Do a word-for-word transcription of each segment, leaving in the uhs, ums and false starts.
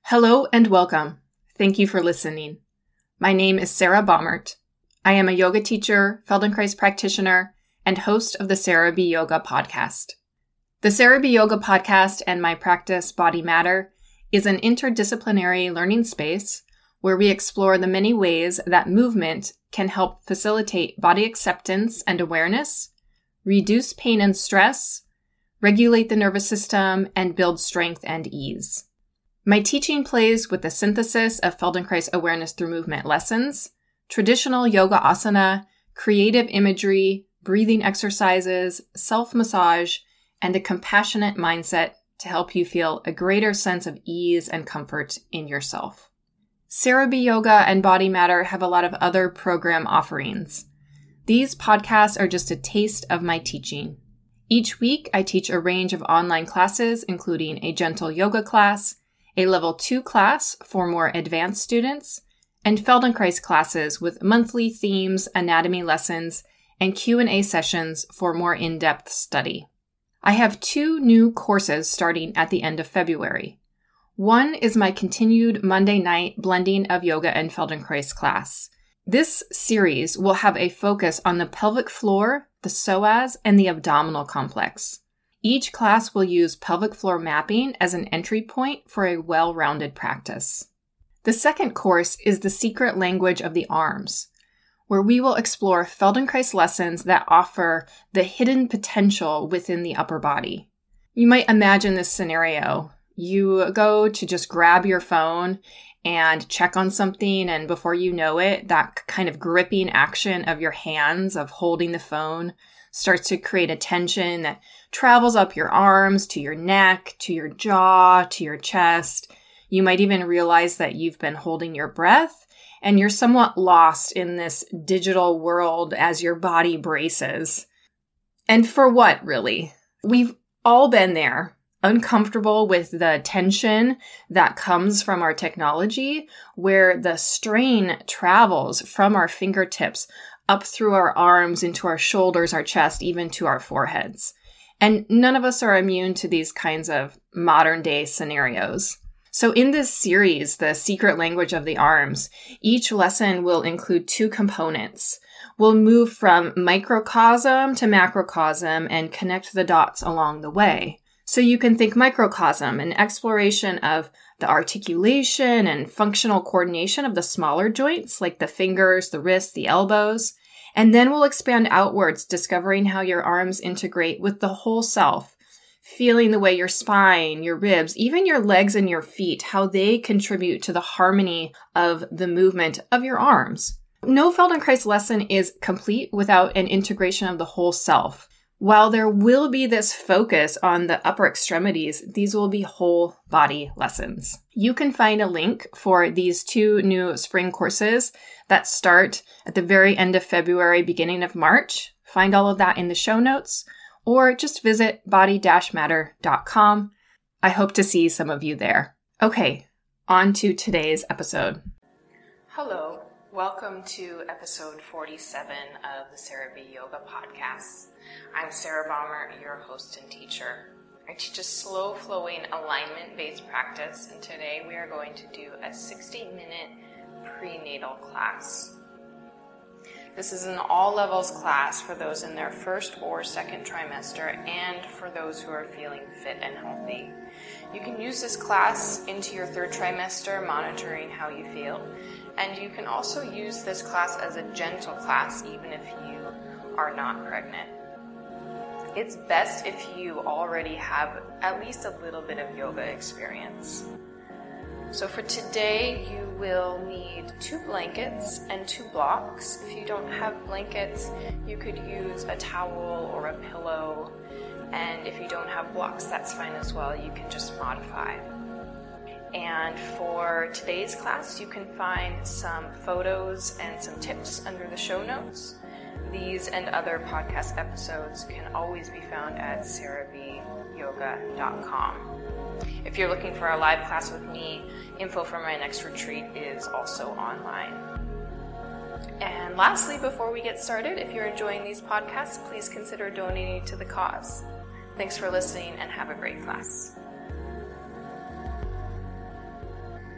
Hello and welcome. Thank you for listening. My name is Sarah Baumert. I am a yoga teacher, Feldenkrais practitioner, and host of the Sarah B. Yoga podcast. The Sarah B. Yoga podcast and my practice, Body Matter, is an interdisciplinary learning space where we explore the many ways that movement can help facilitate body acceptance and awareness, reduce pain and stress, regulate the nervous system, and build strength and ease. My teaching plays with the synthesis of Feldenkrais awareness through movement lessons, traditional yoga asana, creative imagery, breathing exercises, self-massage, and a compassionate mindset to help you feel a greater sense of ease and comfort in yourself. Sarah B. Yoga and Body Matter have a lot of other program offerings. These podcasts are just a taste of my teaching. Each week, I teach a range of online classes, including a gentle yoga class, a level two class for more advanced students, and Feldenkrais classes with monthly themes, anatomy lessons, and Q and A sessions for more in-depth study. I have two new courses starting at the end of February. One is my continued Monday night blending of yoga and Feldenkrais class. This series will have a focus on the pelvic floor, the psoas, and the abdominal complex. Each class will use pelvic floor mapping as an entry point for a well-rounded practice. The second course is the secret language of the arms, where we will explore Feldenkrais lessons that offer the hidden potential within the upper body. You might imagine this scenario. You go to just grab your phone and check on something, and before you know it, that kind of gripping action of your hands of holding the phone starts to create a tension that travels up your arms, to your neck, to your jaw, to your chest. You might even realize that you've been holding your breath and you're somewhat lost in this digital world as your body braces. And for what, really? We've all been there, uncomfortable with the tension that comes from our technology, where the strain travels from our fingertips up through our arms, into our shoulders, our chest, even to our foreheads. And none of us are immune to these kinds of modern day scenarios. So in this series, The Secret Language of the Arms, each lesson will include two components. We'll move from microcosm to macrocosm and connect the dots along the way. So you can think microcosm, an exploration of the articulation and functional coordination of the smaller joints, like the fingers, the wrists, the elbows. And then we'll expand outwards, discovering how your arms integrate with the whole self, feeling the way your spine, your ribs, even your legs and your feet, how they contribute to the harmony of the movement of your arms. No Feldenkrais lesson is complete without an integration of the whole self. While there will be this focus on the upper extremities, these will be whole body lessons. You can find a link for these two new spring courses that start at the very end of February, beginning of March. Find all of that in the show notes, or just visit body matter dot com. I hope to see some of you there. Okay, on to today's episode. Hello. Welcome to episode forty-seven of the Sarah B. Yoga podcast. I'm Sarah Baumert, your host and teacher. I teach a slow-flowing alignment-based practice, and today we are going to do a sixty-minute prenatal class. This is an all-levels class for those in their first or second trimester and for those who are feeling fit and healthy. You can use this class into your third trimester, monitoring how you feel. And you can also use this class as a gentle class, even if you are not pregnant. It's best if you already have at least a little bit of yoga experience. So for today, you will need two blankets and two blocks. If you don't have blankets, you could use a towel or a pillow. And if you don't have blocks, that's fine as well. You can just modify. And for today's class, you can find some photos and some tips under the show notes. These and other podcast episodes can always be found at sarah b yoga dot com. If you're looking for a live class with me, info for my next retreat is also online. And lastly, before we get started, if you're enjoying these podcasts, please consider donating to the cause. Thanks for listening and have a great class.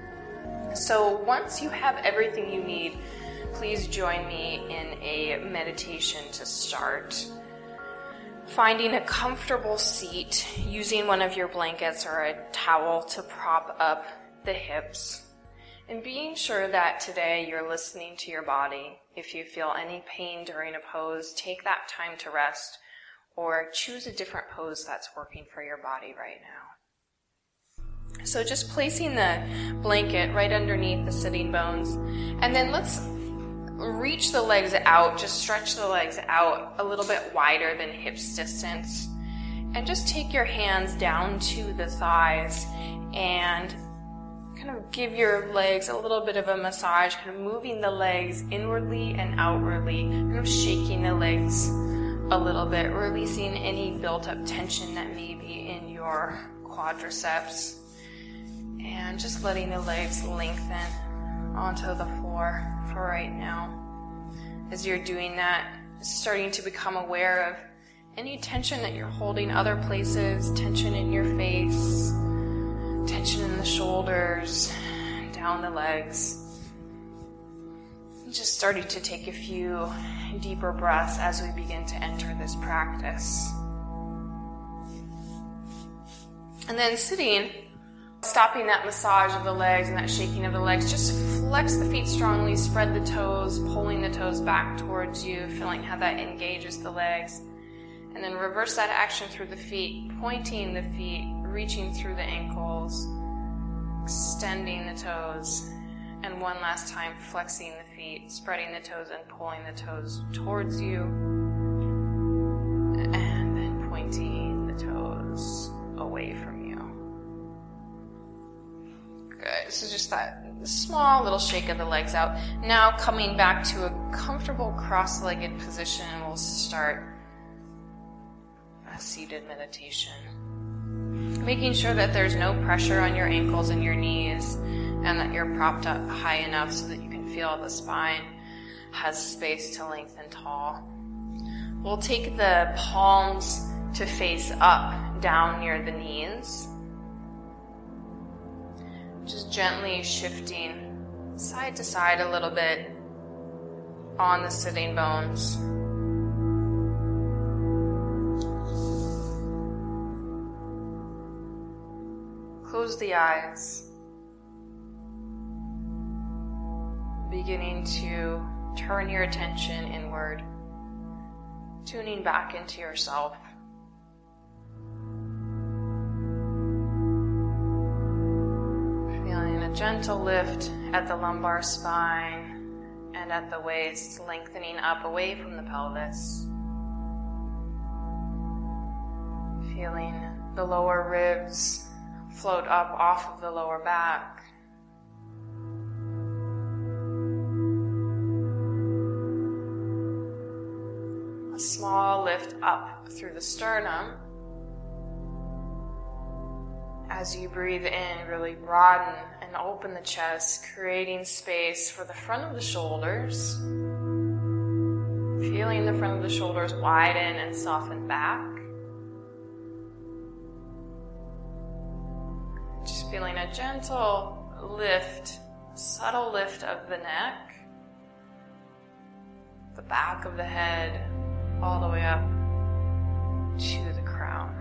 So once you have everything you need, please join me in a meditation to start. Finding a comfortable seat, using one of your blankets or a towel to prop up the hips, and being sure that today you're listening to your body. If you feel any pain during a pose, take that time to rest or choose a different pose that's working for your body right now. So just placing the blanket right underneath the sitting bones, and then let's reach the legs out, just stretch the legs out a little bit wider than hips distance, and just take your hands down to the thighs and kind of give your legs a little bit of a massage, kind of moving the legs inwardly and outwardly, kind of shaking the legs a little bit, releasing any built-up tension that may be in your quadriceps, and just letting the legs lengthen onto the floor for right now. As you're doing that, starting to become aware of any tension that you're holding other places, tension in your face, tension in the shoulders, down the legs. Just starting to take a few deeper breaths as we begin to enter this practice. And then sitting, stopping that massage of the legs and that shaking of the legs, just flex the feet strongly, spread the toes, pulling the toes back towards you, feeling how that engages the legs. And then reverse that action through the feet, pointing the feet, reaching through the ankles, extending the toes, and one last time flexing the feet, spreading the toes and pulling the toes towards you, and then pointing the toes away from you. Good. So just that small little shake of the legs out. Now coming back to a comfortable cross-legged position, we'll start a seated meditation. Making sure that there's no pressure on your ankles and your knees, and that you're propped up high enough so that you can feel the spine has space to lengthen tall. We'll take the palms to face up, down near the knees. Just gently shifting side to side a little bit on the sitting bones. Close the eyes. Beginning to turn your attention inward, tuning back into yourself. Feeling a gentle lift at the lumbar spine and at the waist, lengthening up away from the pelvis. Feeling the lower ribs float up off of the lower back. A small lift up through the sternum. As you breathe in, really broaden and open the chest, creating space for the front of the shoulders. Feeling the front of the shoulders widen and soften back. Just feeling a gentle lift, subtle lift of the neck, the back of the head, all the way up to the crown.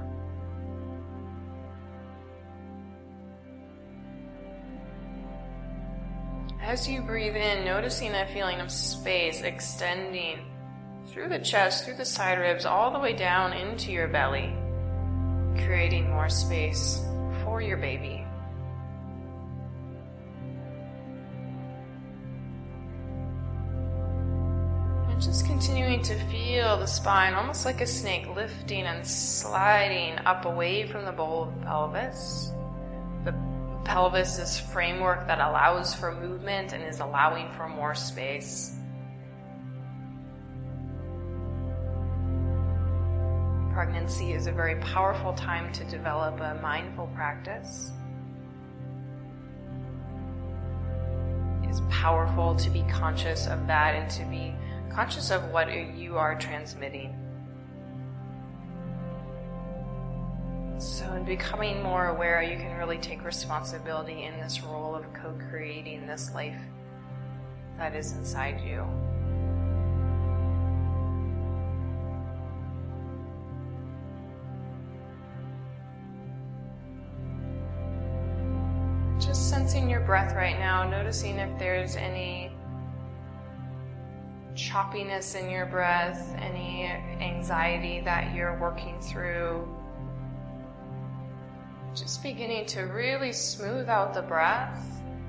As you breathe in, noticing that feeling of space extending through the chest, through the side ribs, all the way down into your belly, creating more space for your baby. And just continuing to feel the spine almost like a snake, lifting and sliding up away from the bowl of the pelvis. The pelvis is framework that allows for movement and is allowing for more space. Pregnancy is a very powerful time to develop a mindful practice. It's powerful to be conscious of that and to be conscious of what you are transmitting. So So in becoming more aware, you can really take responsibility in this role of co-creating this life that is inside you. Just sensing your breath right now, noticing if there's any choppiness in your breath, any anxiety that you're working through. Just beginning to really smooth out the breath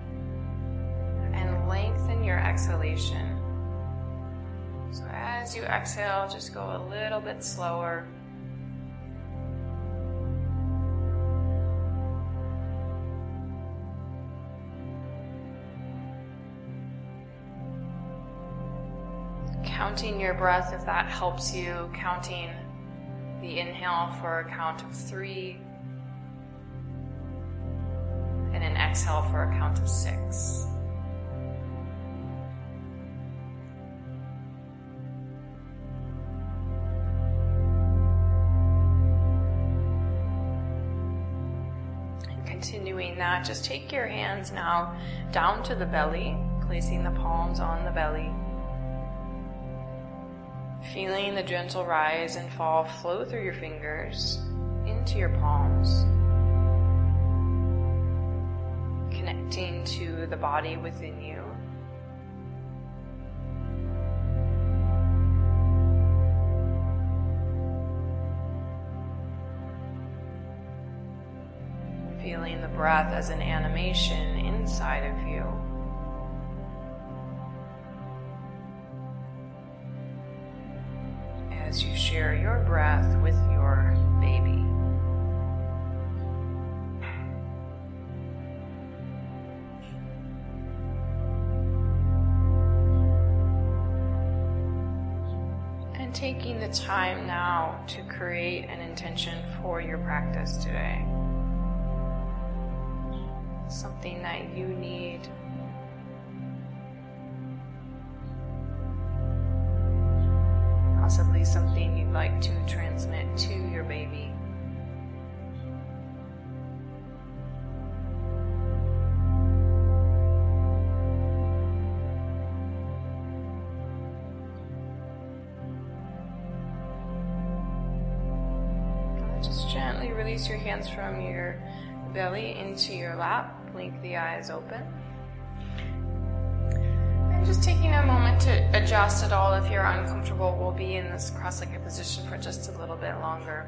and lengthen your exhalation. So as you exhale, just go a little bit slower. Counting your breath, if that helps you, counting the inhale for a count of three, and an exhale for a count of six. And continuing that, just take your hands now down to the belly, placing the palms on the belly. Feeling the gentle rise and fall flow through your fingers into your palms. Connecting to the body within you. Feeling the breath as an animation inside of you. As you share your breath with your baby. And taking the time now to create an intention for your practice today. Something that you need. Possibly something you'd like to transmit to your baby. Just gently release your hands from your belly into your lap. Blink the eyes open. Just taking a moment to adjust at all. If you're uncomfortable, we'll be in this cross-legged position for just a little bit longer.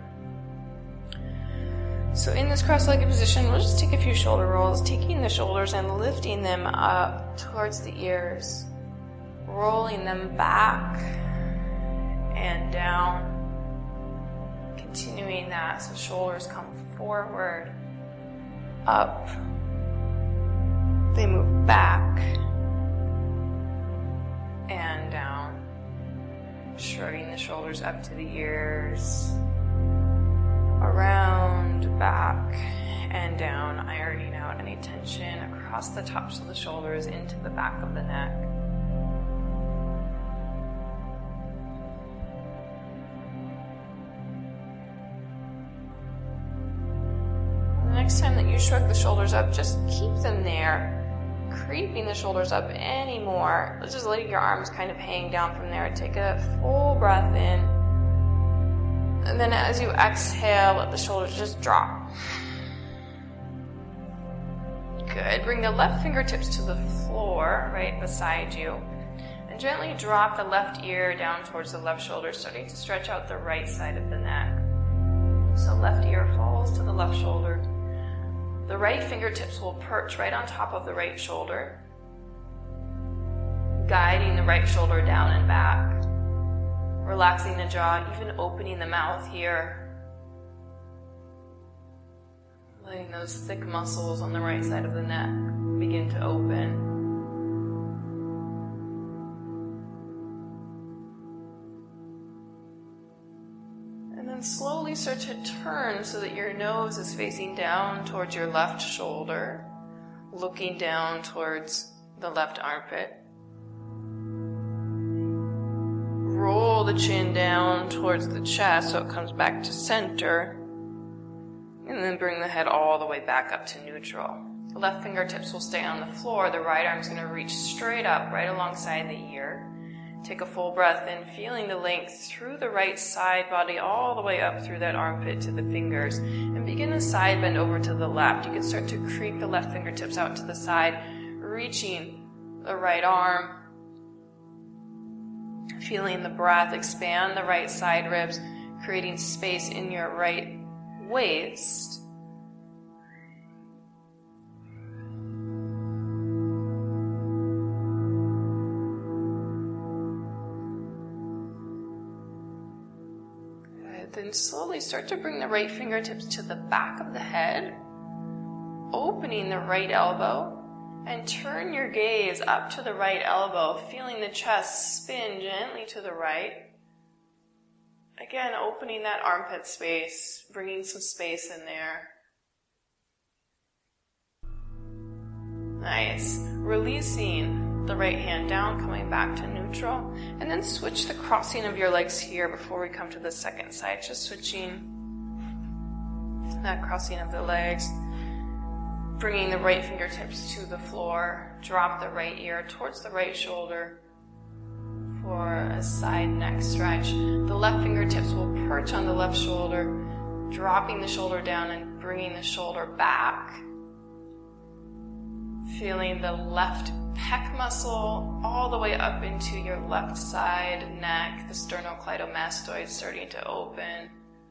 So in this cross-legged position, we'll just take a few shoulder rolls, taking the shoulders and lifting them up towards the ears, rolling them back and down, continuing that so shoulders come forward, up, they move back, and down, shrugging the shoulders up to the ears, around, back, and down, ironing out any tension across the tops of the shoulders into the back of the neck. The next time that you shrug the shoulders up, just keep them there. Creeping the shoulders up anymore. Just letting your arms kind of hang down from there. Take a full breath in. And then as you exhale, let the shoulders just drop. Good. Bring the left fingertips to the floor right beside you. And gently drop the left ear down towards the left shoulder, starting to stretch out the right side of the neck. So left ear falls to the left shoulder. The right fingertips will perch right on top of the right shoulder, guiding the right shoulder down and back, relaxing the jaw, even opening the mouth here, letting those thick muscles on the right side of the neck begin to open. Slowly start to turn so that your nose is facing down towards your left shoulder, looking down towards the left armpit. Roll the chin down towards the chest so it comes back to center. And And then bring the head all the way back up to neutral. The left fingertips will stay on the floor. The right arm's going to reach straight up, right alongside the ear. Take a full breath in, feeling the length through the right side body all the way up through that armpit to the fingers. And begin a side bend over to the left. You can start to creep the left fingertips out to the side, reaching the right arm. Feeling the breath expand the right side ribs, creating space in your right waist. Good. Then slowly start to bring the right fingertips to the back of the head, opening the right elbow, and turn your gaze up to the right elbow, feeling the chest spin gently to the right. Again, opening that armpit space, bringing some space in there. Nice. Releasing the right hand down, coming back to neutral. And then switch the crossing of your legs here before we come to the second side. Just switching that crossing of the legs. Bringing the right fingertips to the floor. Drop the right ear towards the right shoulder for a side neck stretch. The left fingertips will perch on the left shoulder, dropping the shoulder down and bringing the shoulder back. Feeling the left pec muscle all the way up into your left side neck, the sternocleidomastoid starting to open.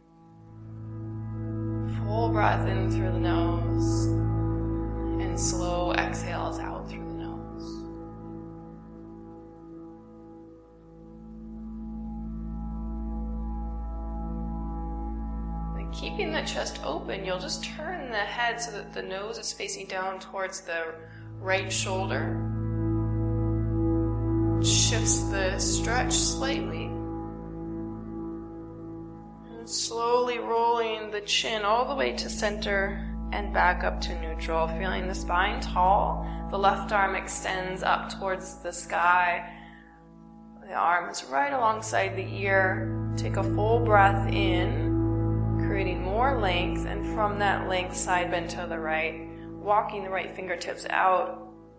Full breath in through the nose and slow exhales out through the nose. Then keeping the chest open, you'll just turn the head so that the nose is facing down towards the right shoulder. Shifts the stretch slightly. And slowly rolling the chin all the way to center and back up to neutral. Feeling the spine tall. The left arm extends up towards the sky. The arm is right alongside the ear. Take a full breath in, creating more length, and from that length, side bend to the right. Walking the right fingertips out.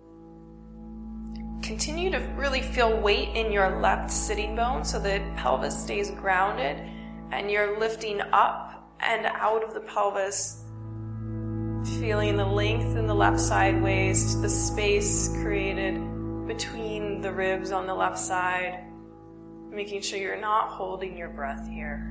Continue to really feel weight in your left sitting bone so the pelvis stays grounded and you're lifting up and out of the pelvis. Feeling the length in the left side waist, the space created between the ribs on the left side. Making sure you're not holding your breath here.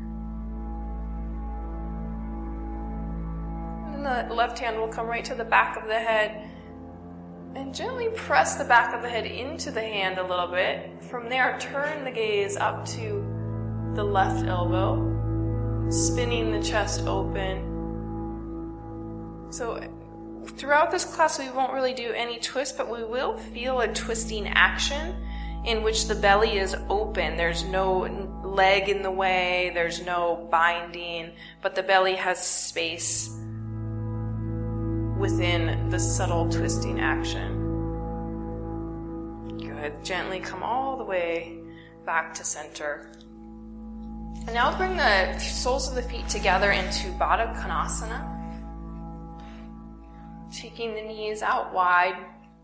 And the left hand will come right to the back of the head. And gently press the back of the head into the hand a little bit. From there, turn the gaze up to the left elbow, spinning the chest open. So throughout this class, we won't really do any twist, but we will feel a twisting action in which the belly is open. There's no leg in the way, there's no binding, but the belly has space within the subtle twisting action. Good. Gently come all the way back to center. And now bring the soles of the feet together into Baddha Konasana. Taking the knees out wide.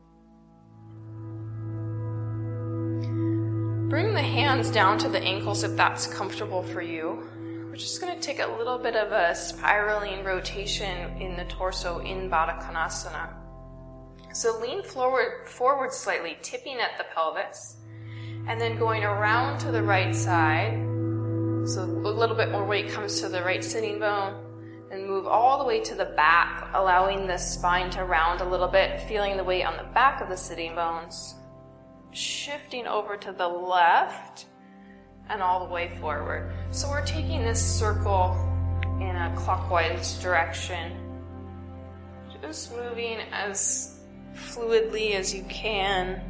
Bring the hands down to the ankles if that's comfortable for you. We're just going to take a little bit of a spiraling rotation in the torso in Baddha Konasana. So lean forward, forward slightly, tipping at the pelvis, and then going around to the right side. So a little bit more weight comes to the right sitting bone, and move all the way to the back, allowing the spine to round a little bit, feeling the weight on the back of the sitting bones. Shifting over to the left, and all the way forward. So we're taking this circle in a clockwise direction. Just moving as fluidly as you can.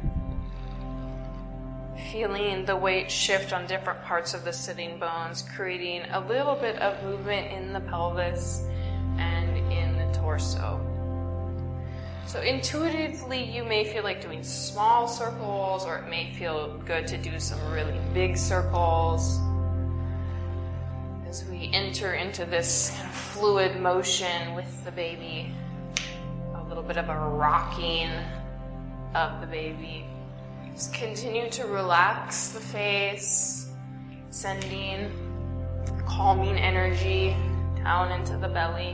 Feeling the weight shift on different parts of the sitting bones, creating a little bit of movement in the pelvis and in the torso. So intuitively, you may feel like doing small circles, or it may feel good to do some really big circles. As we enter into this kind of fluid motion with the baby, a little bit of a rocking of the baby. Just continue to relax the face, sending calming energy down into the belly,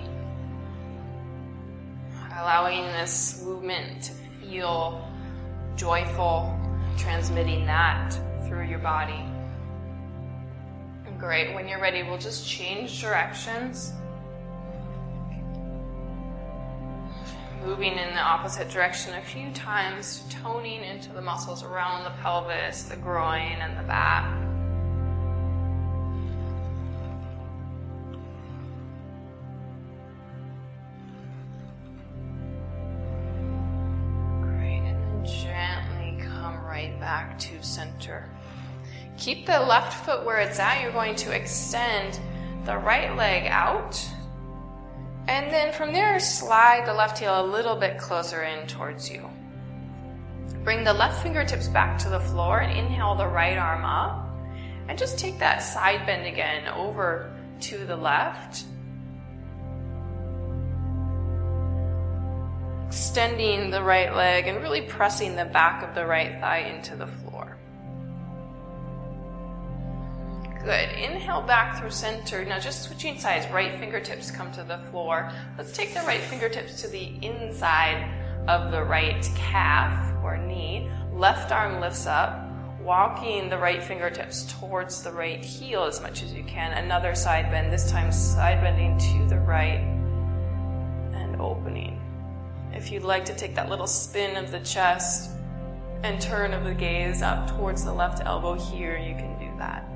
allowing this movement to feel joyful, transmitting that through your body. Great. When you're ready, we'll just change directions. Moving in the opposite direction a few times, toning into the muscles around the pelvis, the groin, and the back. Great. And then gently come right back to center. Keep the left foot where it's at. You're going to extend the right leg out. And then from there, slide the left heel a little bit closer in towards you. Bring the left fingertips back to the floor and inhale the right arm up. And just take that side bend again over to the left. Extending the right leg and really pressing the back of the right thigh into the floor. Good. Inhale back through center. Now just switching sides. Right fingertips come to the floor. Let's take the right fingertips to the inside of the right calf or knee. Left arm lifts up, walking the right fingertips towards the right heel as much as you can. Another side bend, this time side bending to the right and opening. If you'd like to take that little spin of the chest and turn of the gaze up towards the left elbow here, you can do that.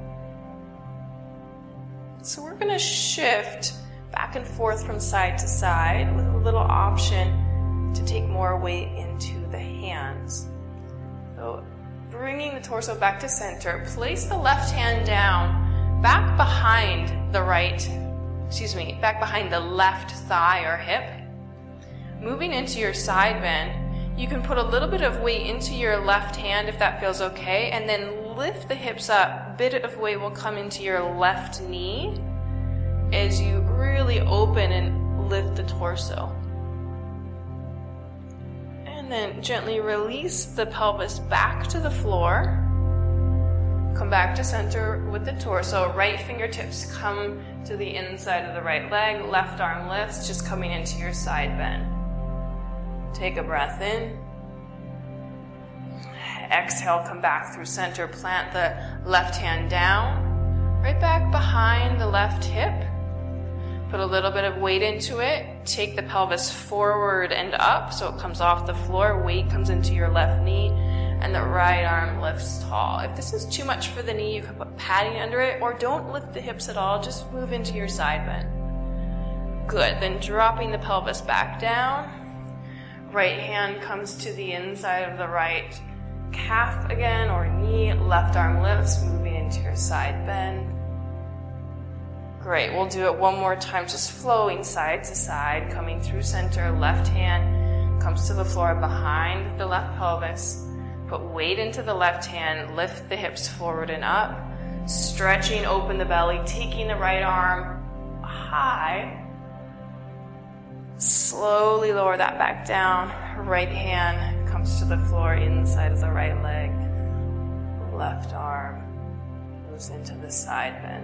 So we're going to shift back and forth from side to side with a little option to take more weight into the hands. So bringing the torso back to center, place the left hand down back behind the right, excuse me, back behind the left thigh or hip. Moving into your side bend, you can put a little bit of weight into your left hand if that feels okay, and then lift the hips up. A bit of weight will come into your left knee as you really open and lift the torso. And then gently release the pelvis back to the floor. Come back to center with the torso. Right fingertips come to the inside of the right leg. Left arm lifts, just coming into your side bend. Take a breath in. Exhale, come back through center. Plant the left hand down, right back behind the left hip. Put a little bit of weight into it. Take the pelvis forward and up so it comes off the floor. Weight comes into your left knee, and the right arm lifts tall. If this is too much for the knee, you can put padding under it, or don't lift the hips at all. Just move into your side bend. Good. Then dropping the pelvis back down. Right hand comes to the inside of the right calf again or knee. Left arm lifts, moving into your side bend. Great. We'll do it one more time, just flowing side to side, coming through center. Left hand comes to the floor behind the left pelvis. Put weight into the left hand, lift the hips forward and up, stretching open the belly, taking the right arm high. Slowly lower that back down. Right hand comes to the floor inside of the right leg. Left arm moves into the side bend.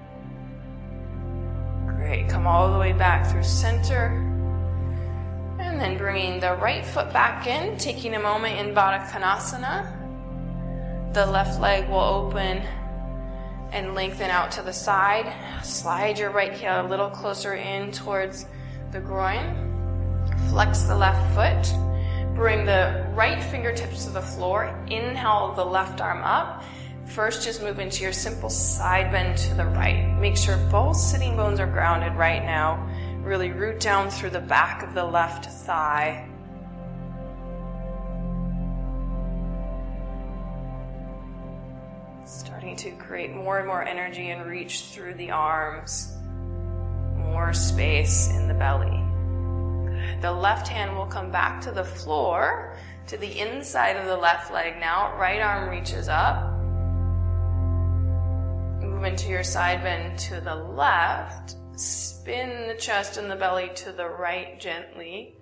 Great. Come all the way back through center. And then bringing the right foot back in, taking a moment in Baddha Konasana. The left leg will open and lengthen out to the side. Slide your right heel a little closer in towards the groin. Flex the left foot. Bring the right fingertips to the floor. Inhale the left arm up. First, just move into your simple side bend to the right. Make sure both sitting bones are grounded right now. Really root down through the back of the left thigh. Starting to create more and more energy and reach through the arms. More space in the belly. Good. The left hand will come back to the floor, to the inside of the left leg now. Right arm reaches up. move into your side bend to the left. Spin the chest and the belly to the right gently.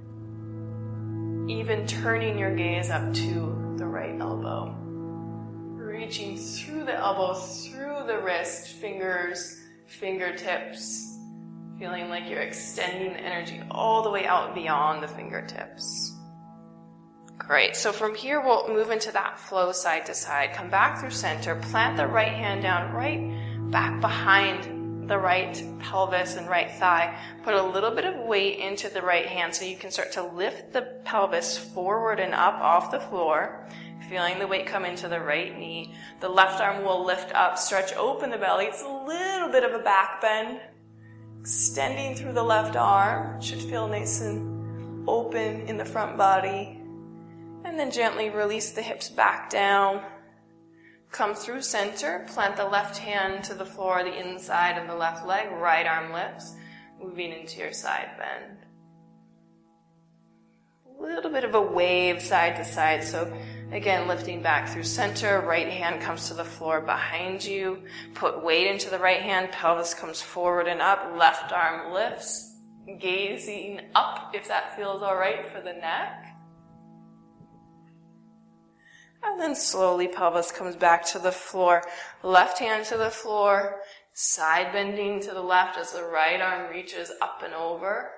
Even turning your gaze up to the right elbow. Reaching through the elbow, through the wrist, fingers, fingertips. Feeling like you're extending the energy all the way out beyond the fingertips. Great. So from here, we'll move into that flow side to side. Come back through center. Plant the right hand down right back behind the right pelvis and right thigh. Put a little bit of weight into the right hand so you can start to lift the pelvis forward and up off the floor. Feeling the weight come into the right knee. The left arm will lift up, stretch open the belly. It's a little bit of a back bend. Extending through the left arm. It should feel nice and open in the front body. And then gently release the hips back down. Come through center. Plant the left hand to the floor, the inside of the left leg. Right arm lifts. Moving into your side bend. A little bit of a wave side to side. So again, lifting back through center. Right hand comes to the floor behind you. Put weight into the right hand. Pelvis comes forward and up. Left arm lifts. Gazing up if that feels all right for the neck. And then slowly pelvis comes back to the floor. Left hand to the floor. Side bending to the left as the right arm reaches up and over.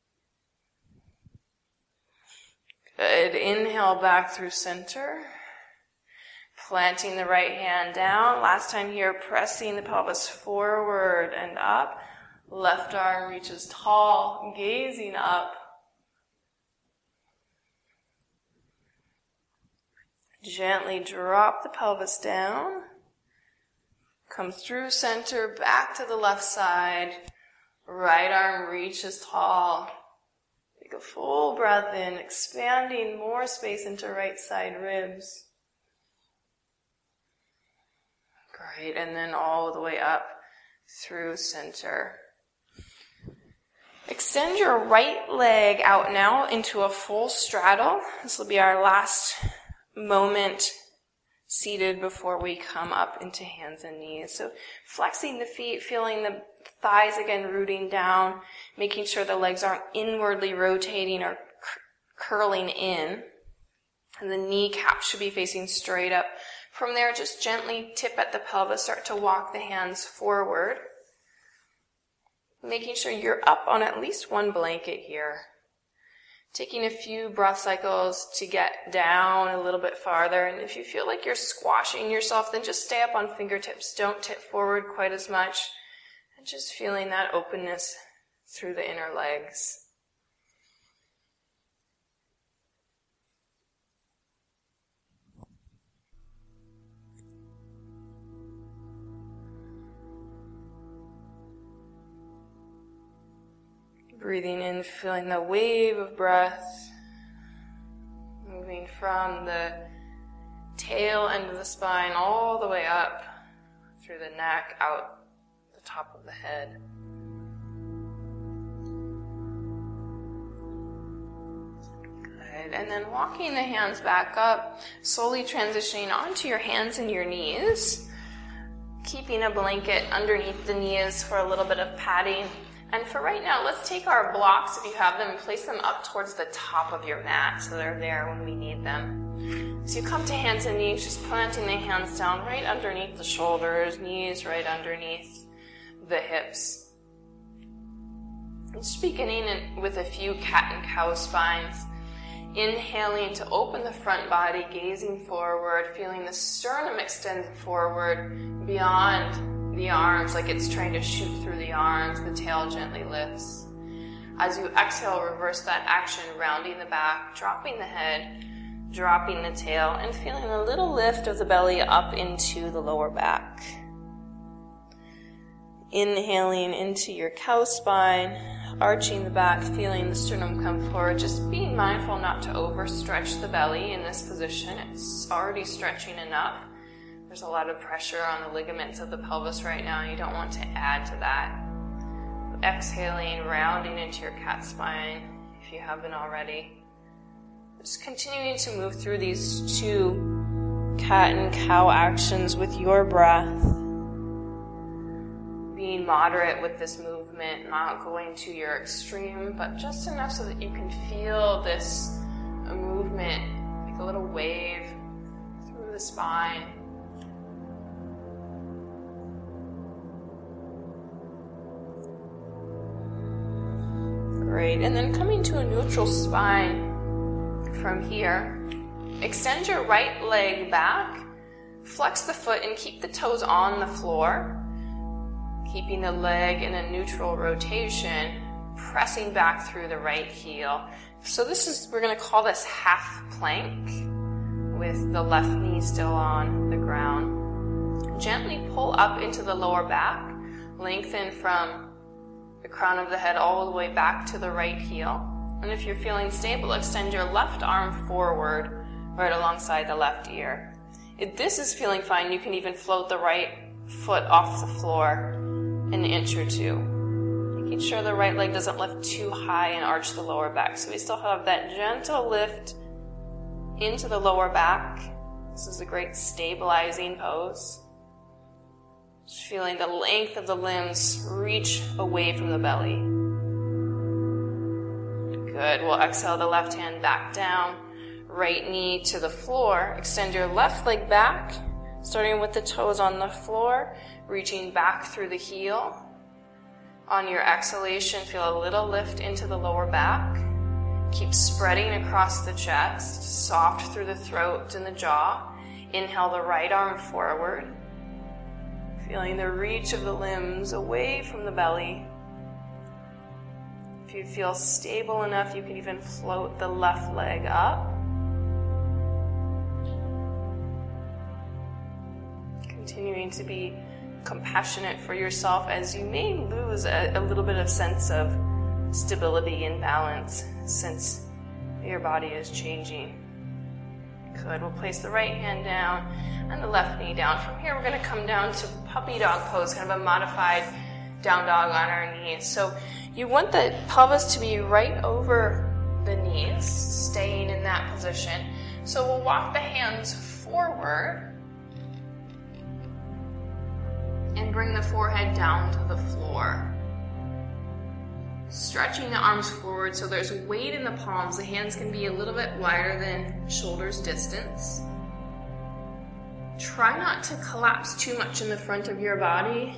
Good. Inhale back through center. Planting the right hand down. Last time here, pressing the pelvis forward and up. Left arm reaches tall, gazing up. Gently drop the pelvis down. Come through center, back to the left side. Right arm reaches tall. Take a full breath in, expanding more space into right side ribs. Great, and then all the way up through center. Extend your right leg out now into a full straddle. This will be our last moment seated before we come up into hands and knees. So flexing the feet, feeling the thighs again rooting down, making sure the legs aren't inwardly rotating or cur- curling in. And the kneecap should be facing straight up. From there, just gently tip at the pelvis, start to walk the hands forward. Making sure you're up on at least one blanket here. Taking a few breath cycles to get down a little bit farther. And if you feel like you're squashing yourself, then just stay up on fingertips. Don't tip forward quite as much. And just feeling that openness through the inner legs. Breathing in, feeling the wave of breath, moving from the tail end of the spine all the way up through the neck, out the top of the head. Good. And then walking the hands back up, slowly transitioning onto your hands and your knees, keeping a blanket underneath the knees for a little bit of padding. And for right now, let's take our blocks, if you have them, and place them up towards the top of your mat so they're there when we need them. So you come to hands and knees, just planting the hands down right underneath the shoulders, knees right underneath the hips. Just beginning in, with a few cat and cow spines. Inhaling to open the front body, gazing forward, feeling the sternum extend forward beyond the arms, like it's trying to shoot through the arms. The tail gently lifts. As you exhale, reverse that action, rounding the back, dropping the head, dropping the tail, and feeling a little lift of the belly up into the lower back. Inhaling into your cow spine, arching the back, feeling the sternum come forward, just being mindful not to overstretch the belly in this position. It's already stretching enough. There's a lot of pressure on the ligaments of the pelvis right now, and you don't want to add to that. Exhaling, rounding into your cat spine, if you haven't already. Just continuing to move through these two cat and cow actions with your breath. moderate with this movement, not going to your extreme, but just enough so that you can feel this a movement, like a little wave through the spine. Great, and then coming to a neutral spine from here, extend your right leg back, flex the foot and keep the toes on the floor, keeping the leg in a neutral rotation, pressing back through the right heel. So this is, we're going to call this half plank with the left knee still on the ground. Gently pull up into the lower back, lengthen from the crown of the head all the way back to the right heel. And if you're feeling stable, extend your left arm forward right alongside the left ear. If this is feeling fine, you can even float the right foot off the floor an inch or two. Making sure the right leg doesn't lift too high and arch the lower back. So we still have that gentle lift into the lower back. This is a great stabilizing pose. Just feeling the length of the limbs reach away from the belly. Good. We'll exhale the left hand back down, right knee to the floor. Extend your left leg back, starting with the toes on the floor, reaching back through the heel. On your exhalation, feel a little lift into the lower back. Keep spreading across the chest, soft through the throat and the jaw. Inhale the right arm forward, feeling the reach of the limbs away from the belly. If you feel stable enough, you can even float the left leg up. Continuing to be compassionate for yourself as you may lose a, a little bit of sense of stability and balance since your body is changing. Good. We'll place the right hand down and the left knee down. From here, we're going to come down to puppy dog pose, kind of a modified down dog on our knees. So you want the pelvis to be right over the knees, staying in that position. So we'll walk the hands forward and bring the forehead down to the floor. Stretching the arms forward so there's weight in the palms. The hands can be a little bit wider than shoulders distance. Try not to collapse too much in the front of your body.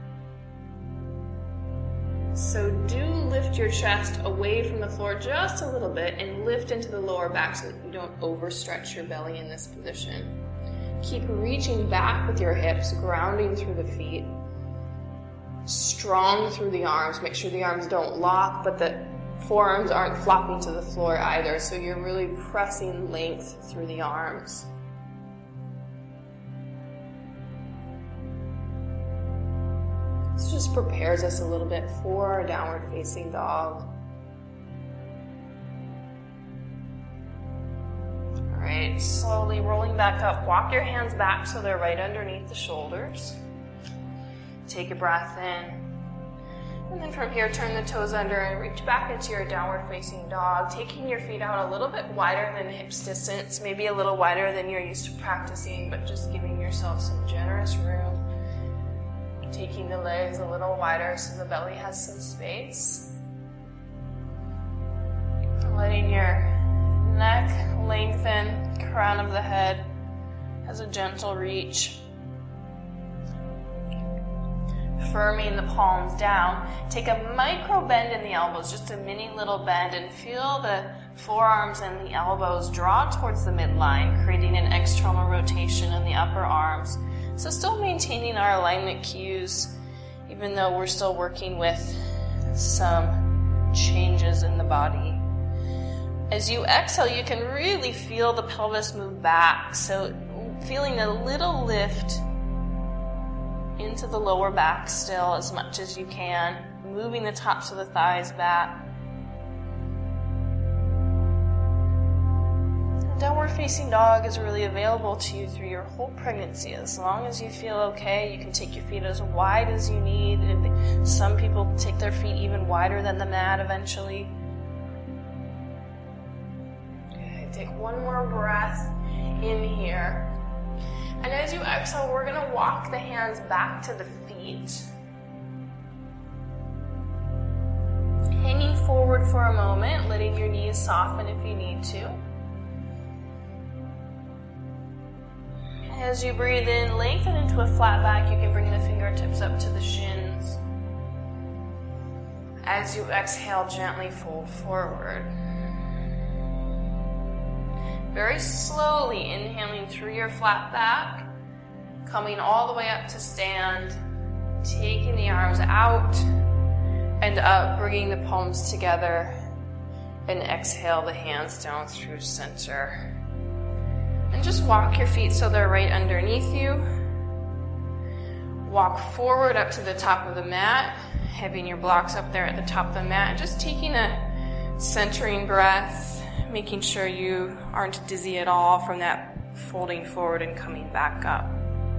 So do lift your chest away from the floor just a little bit and lift into the lower back so that you don't overstretch your belly in this position. Keep reaching back with your hips, grounding through the feet. Strong through the arms. Make sure the arms don't lock, but the forearms aren't flopping to the floor either. So you're really pressing length through the arms. This just prepares us a little bit for our downward facing dog. Alright, slowly rolling back up. Walk your hands back so they're right underneath the shoulders. Take a breath in. And then from here, turn the toes under and reach back into your downward facing dog, taking your feet out a little bit wider than hips distance, maybe a little wider than you're used to practicing, but just giving yourself some generous room. Taking the legs a little wider so the belly has some space. Letting your neck lengthen, crown of the head has a gentle reach. Firming the palms down. Take a micro bend in the elbows, just a mini little bend, and feel the forearms and the elbows draw towards the midline, creating an external rotation in the upper arms. So still maintaining our alignment cues, even though we're still working with some changes in the body. As you exhale, you can really feel the pelvis move back. So feeling a little lift into the lower back still as much as you can, moving the tops of the thighs back. Downward facing dog is really available to you through your whole pregnancy. As long as you feel okay, you can take your feet as wide as you need. And some people take their feet even wider than the mat eventually. Okay, take one more breath in here. And as you exhale, we're going to walk the hands back to the feet. Hanging forward for a moment, letting your knees soften if you need to. As you breathe in, lengthen into a flat back. You can bring the fingertips up to the shins. As you exhale, gently fold forward. Very slowly inhaling through your flat back, coming all the way up to stand, taking the arms out and up, bringing the palms together, and exhale the hands down through center. And just walk your feet so they're right underneath you. Walk forward up to the top of the mat, having your blocks up there at the top of the mat, and just taking a centering breath, making sure you aren't dizzy at all from that folding forward and coming back up.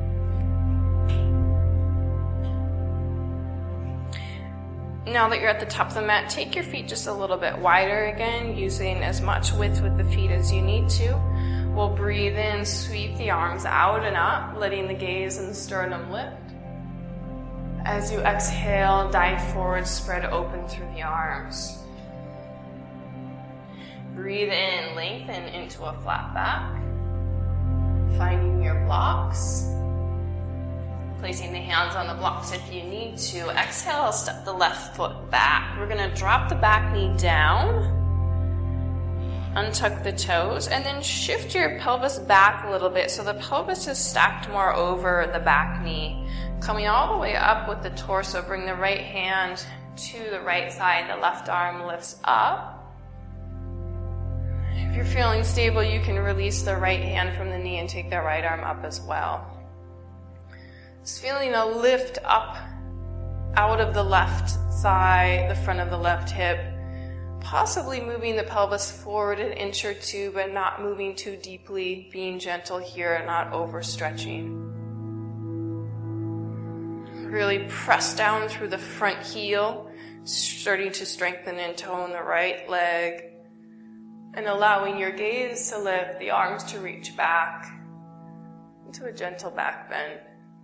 Now that you're at the top of the mat, take your feet just a little bit wider again, using as much width with the feet as you need to. We'll breathe in, sweep the arms out and up, letting the gaze and the sternum lift. As you exhale, dive forward, spread open through the arms. Breathe in, lengthen into a flat back. Finding your blocks. Placing the hands on the blocks if you need to. Exhale, step the left foot back. We're going to drop the back knee down. Untuck the toes, and then shift your pelvis back a little bit so the pelvis is stacked more over the back knee. Coming all the way up with the torso, bring the right hand to the right side. The left arm lifts up. If you're feeling stable, you can release the right hand from the knee and take the right arm up as well. Just feeling a lift up out of the left thigh, the front of the left hip, possibly moving the pelvis forward an inch or two, but not moving too deeply, being gentle here, not overstretching. Really press down through the front heel, starting to strengthen and tone the right leg, and allowing your gaze to lift, the arms to reach back into a gentle back bend.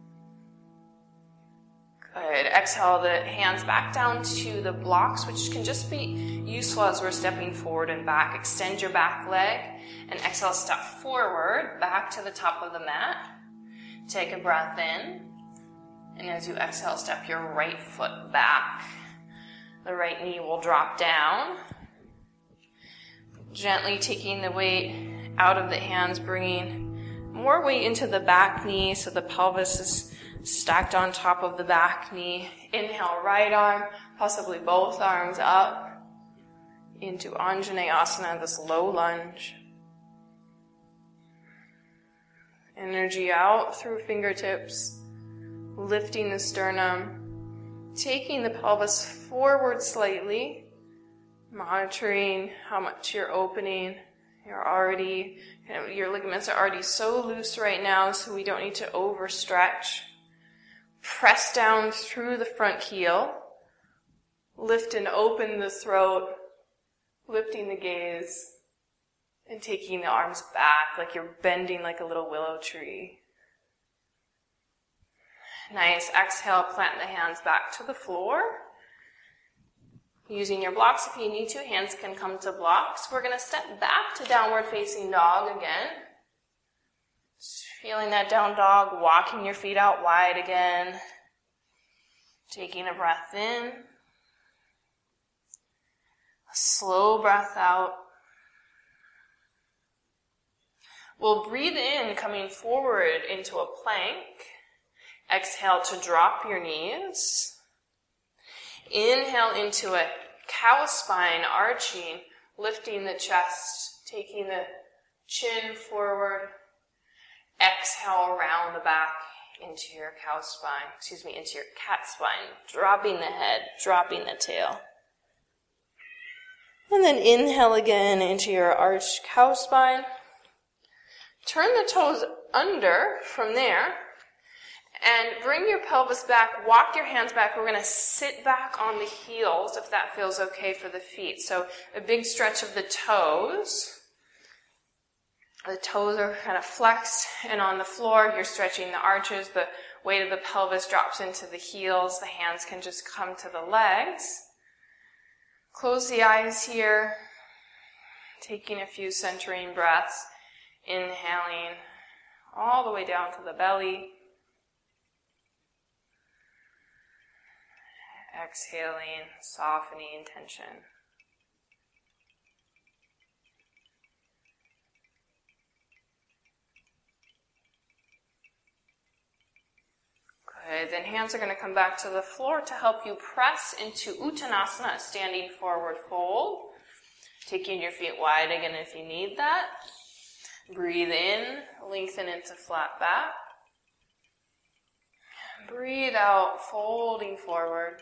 Good. Exhale the hands back down to the blocks, which can just be useful as we're stepping forward and back. Extend your back leg and exhale, step forward, back to the top of the mat. Take a breath in. And as you exhale, step your right foot back. The right knee will drop down. Gently taking the weight out of the hands, bringing more weight into the back knee so the pelvis is stacked on top of the back knee. Inhale, right arm, possibly both arms up into Anjaneyasana, this low lunge. Energy out through fingertips, lifting the sternum, taking the pelvis forward slightly, monitoring how much you're opening. You're already, you know, your ligaments are already so loose right now, so we don't need to overstretch. Press down through the front heel. Lift and open the throat, lifting the gaze, and taking the arms back like you're bending like a little willow tree. Nice. Exhale, plant the hands back to the floor. Using your blocks if you need to, hands can come to blocks. We're going to step back to downward facing dog again. Just feeling that down dog, walking your feet out wide again. Taking a breath in. A slow breath out. We'll breathe in, coming forward into a plank. Exhale to drop your knees. Inhale into a cow spine, arching, lifting the chest, taking the chin forward. Exhale, round the back into your cow spine, excuse me, into your cat spine, dropping the head, dropping the tail. And then inhale again into your arched cow spine. Turn the toes under from there. And bring your pelvis back, walk your hands back. We're going to sit back on the heels if that feels okay for the feet. So a big stretch of the toes. The toes are kind of flexed, and on the floor you're stretching the arches. The weight of the pelvis drops into the heels. The hands can just come to the legs. Close the eyes here, taking a few centering breaths, inhaling all the way down to the belly, exhaling, softening tension. Good. Then hands are going to come back to the floor to help you press into Uttanasana, a standing forward fold. Taking your feet wide again if you need that. Breathe in, lengthen into flat back. Breathe out, folding forward.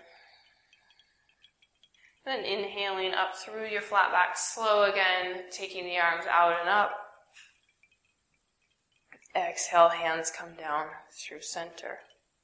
Then inhaling up through your flat back, slow again, taking the arms out and up. Exhale, hands come down through center.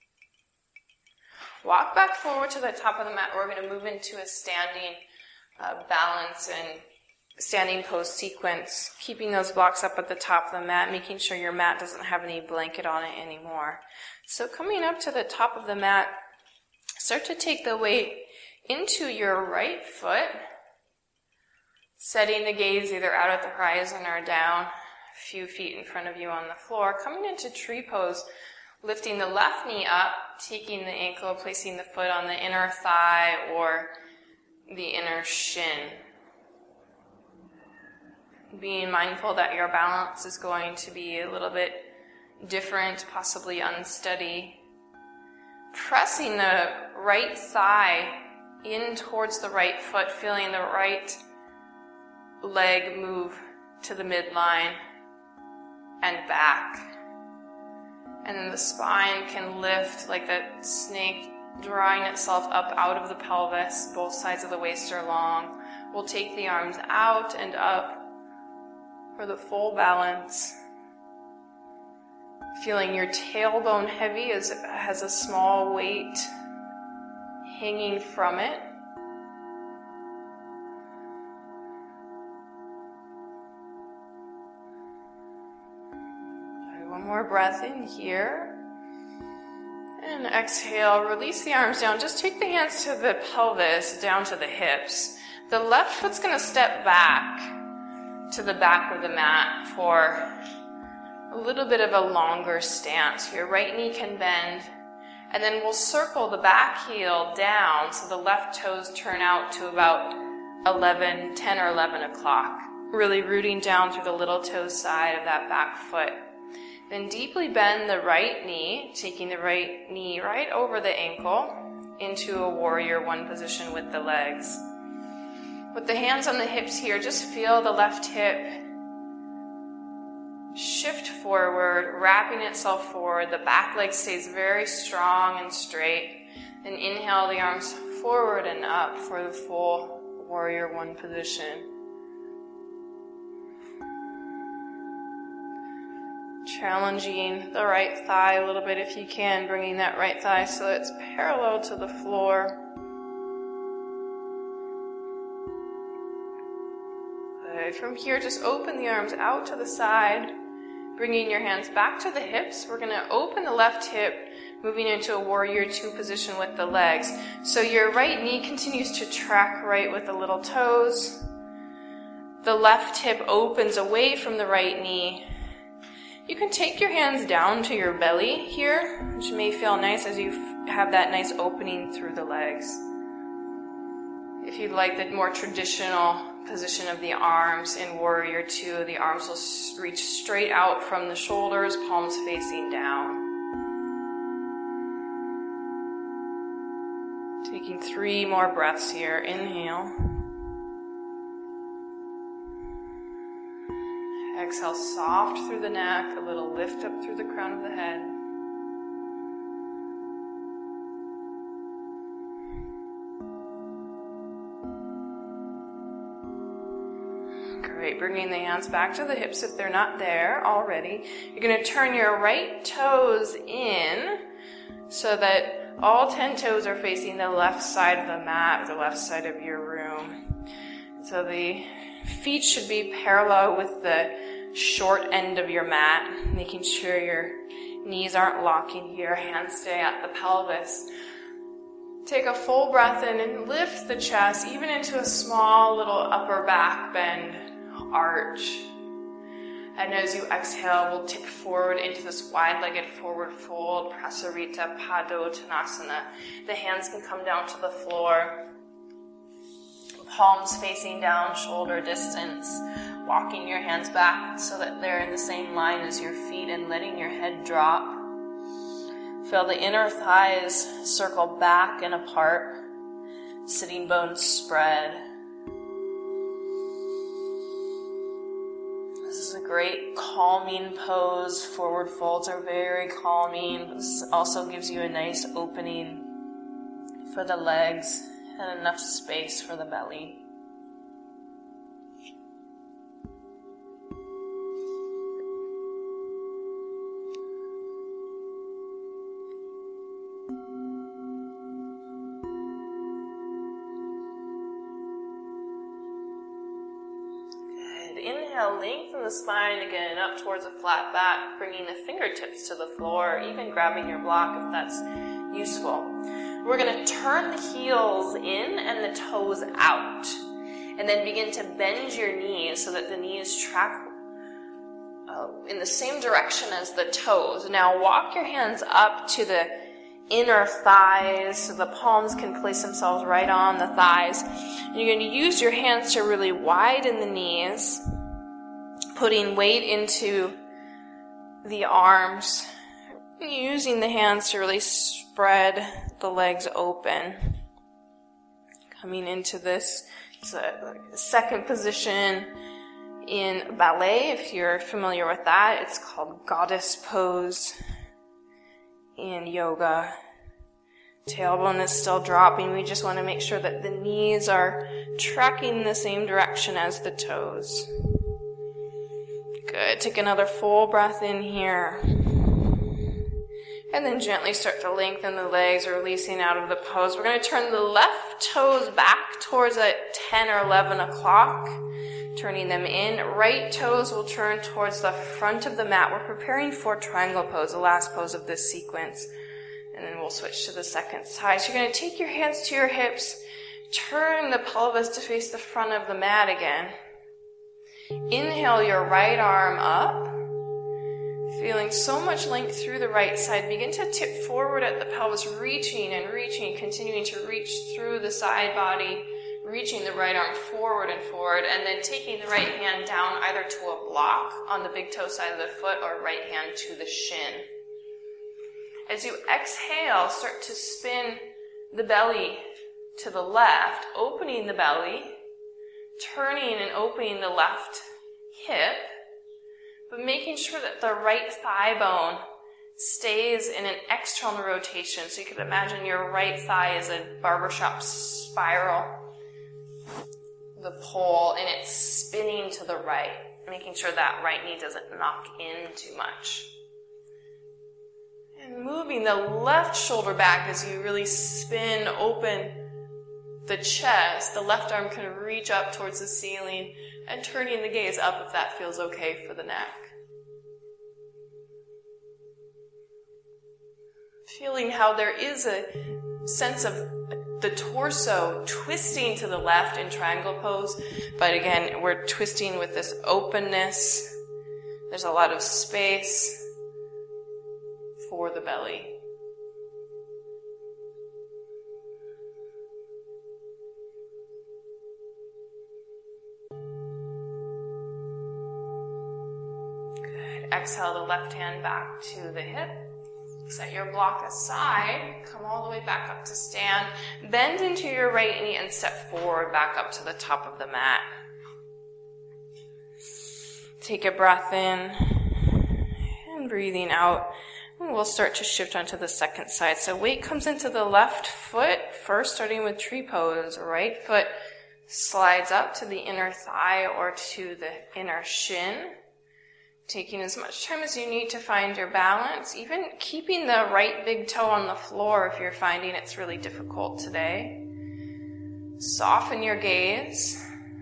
Walk back forward to the top of the mat. We're going to move into a standing uh, balance and standing pose sequence, keeping those blocks up at the top of the mat, making sure your mat doesn't have any blanket on it anymore. So coming up to the top of the mat, start to take the weight into your right foot, setting the gaze either out at the horizon or down a few feet in front of you on the floor. Coming into tree pose, lifting the left knee up, taking the ankle, placing the foot on the inner thigh or the inner shin. Being mindful that your balance is going to be a little bit different, possibly unsteady. Pressing the right thigh in towards the right foot, feeling the right leg move to the midline and back. And then the spine can lift like that snake, drawing itself up out of the pelvis. Both sides of the waist are long. We'll take the arms out and up for the full balance. Feeling your tailbone heavy as it has a small weight hanging from it. One more breath in here. And exhale, release the arms down. Just take the hands to the pelvis, down to the hips. The left foot's going to step back to the back of the mat for a little bit of a longer stance. Your right knee can bend. And then we'll circle the back heel down so the left toes turn out to about eleven, ten or eleven o'clock. Really rooting down through the little toe side of that back foot. Then deeply bend the right knee, taking the right knee right over the ankle into a warrior one position with the legs. With the hands on the hips here, just feel the left hip shift forward, wrapping itself forward. The back leg stays very strong and straight. Then inhale the arms forward and up for the full warrior one position. Challenging the right thigh a little bit if you can, bringing that right thigh so it's parallel to the floor. Good. From here, just open the arms out to the side, bringing your hands back to the hips. We're going to open the left hip, moving into a warrior two position with the legs. So your right knee continues to track right with the little toes. The left hip opens away from the right knee. You can take your hands down to your belly here, which may feel nice as you have that nice opening through the legs. If you'd like the more traditional position of the arms in Warrior Two, the arms will reach straight out from the shoulders, palms facing down. Taking three more breaths here. Inhale. Exhale, soft through the neck, a little lift up through the crown of the head. Great, bringing the hands back to the hips if they're not there already. You're going to turn your right toes in so that all ten toes are facing the left side of the mat, the left side of your room. So the feet should be parallel with the short end of your mat, making sure your knees aren't locking here, hands stay at the pelvis. Take a full breath in and lift the chest even into a small little upper back bend arch. And as you exhale, we'll tip forward into this wide-legged forward fold, Prasarita Padottanasana. The hands can come down to the floor. Palms facing down, shoulder distance. Walking your hands back so that they're in the same line as your feet and letting your head drop. Feel the inner thighs circle back and apart. Sitting bones spread. This is a great calming pose. Forward folds are very calming. This also gives you a nice opening for the legs and enough space for the belly. Inhale, lengthen the spine again up towards a flat back, bringing the fingertips to the floor, even grabbing your block if that's useful. We're going to turn the heels in and the toes out, and then begin to bend your knees so that the knees track uh, in the same direction as the toes. Now walk your hands up to the inner thighs so the palms can place themselves right on the thighs. And you're going to use your hands to really widen the knees, putting weight into the arms, using the hands to really spread the legs open. Coming into this, it's a second position in ballet. If you're familiar with that, it's called goddess pose in yoga. Tailbone is still dropping. We just want to make sure that the knees are tracking in the same direction as the toes. Good. Take another full breath in here. And then gently start to lengthen the legs, releasing out of the pose. We're going to turn the left toes back towards at ten or eleven o'clock. Turning them in. Right toes will turn towards the front of the mat. We're preparing for triangle pose, the last pose of this sequence. And then we'll switch to the second side. So you're going to take your hands to your hips, turn the pelvis to face the front of the mat again. Inhale your right arm up, feeling so much length through the right side. Begin to tip forward at the pelvis, reaching and reaching, continuing to reach through the side body, reaching the right arm forward and forward, and then taking the right hand down either to a block on the big toe side of the foot or right hand to the shin. As you exhale, start to spin the belly to the left, opening the belly, turning and opening the left hip, but making sure that the right thigh bone stays in an external rotation. So you could imagine your right thigh is a barbershop spiral, the pole, and it's spinning to the right, making sure that right knee doesn't knock in too much. And moving the left shoulder back as you really spin open the chest. The left arm can reach up towards the ceiling, and turning the gaze up if that feels okay for the neck. Feeling how there is a sense of the torso twisting to the left in triangle pose, but again, we're twisting with this openness. There's a lot of space for the belly. Good. Exhale the left hand back to the hip. Set your block aside. Come all the way back up to stand. Bend into your right knee and step forward back up to the top of the mat. Take a breath in and breathing out. And we'll start to shift onto the second side. So weight comes into the left foot, first starting with tree pose. Right foot slides up to the inner thigh or to the inner shin. Taking as much time as you need to find your balance, even keeping the right big toe on the floor if you're finding it's really difficult today. Soften your gaze.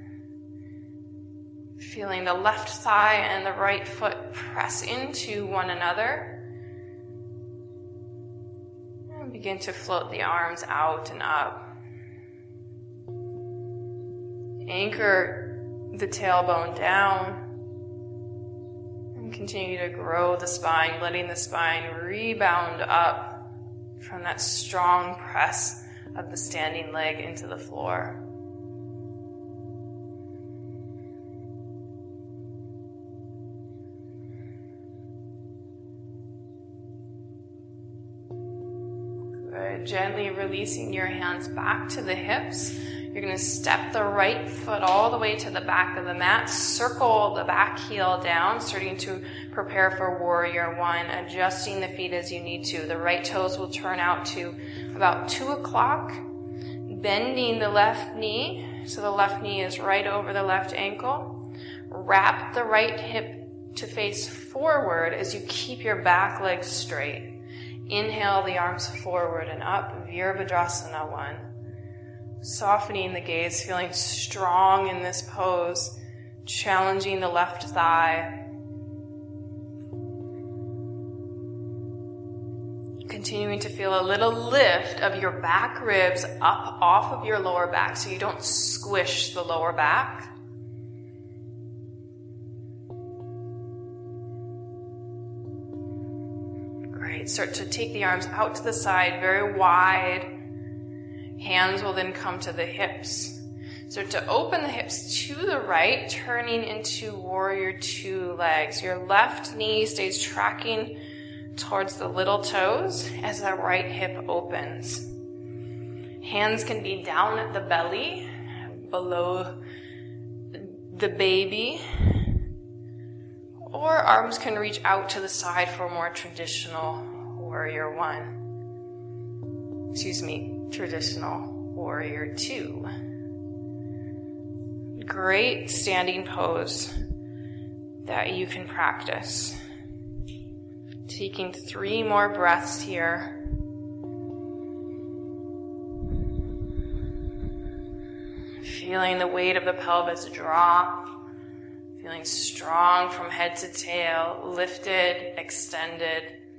Feeling the left thigh and the right foot press into one another. Begin to float the arms out and up. Anchor the tailbone down. And continue to grow the spine, letting the spine rebound up from that strong press of the standing leg into the floor. Good. Gently releasing your hands back to the hips. You're going to step the right foot all the way to the back of the mat. Circle the back heel down, starting to prepare for warrior one, adjusting the feet as you need to. The right toes will turn out to about two o'clock. Bending the left knee, so the left knee is right over the left ankle. Wrap the right hip to face forward as you keep your back leg straight. Inhale the arms forward and up, Virabhadrasana one. Softening the gaze, feeling strong in this pose, challenging the left thigh. Continuing to feel a little lift of your back ribs up off of your lower back so you don't squish the lower back. Great. Start to take the arms out to the side, very wide. Hands will then come to the hips. Start to open the hips to the right, turning into warrior two legs. Your left knee stays tracking towards the little toes as the right hip opens. Hands can be down at the belly, below the baby, or arms can reach out to the side for more traditional warrior one. Excuse me. Traditional warrior two. Great standing pose that you can practice. Taking three more breaths here. Feeling the weight of the pelvis drop. Feeling strong from head to tail, lifted, extended.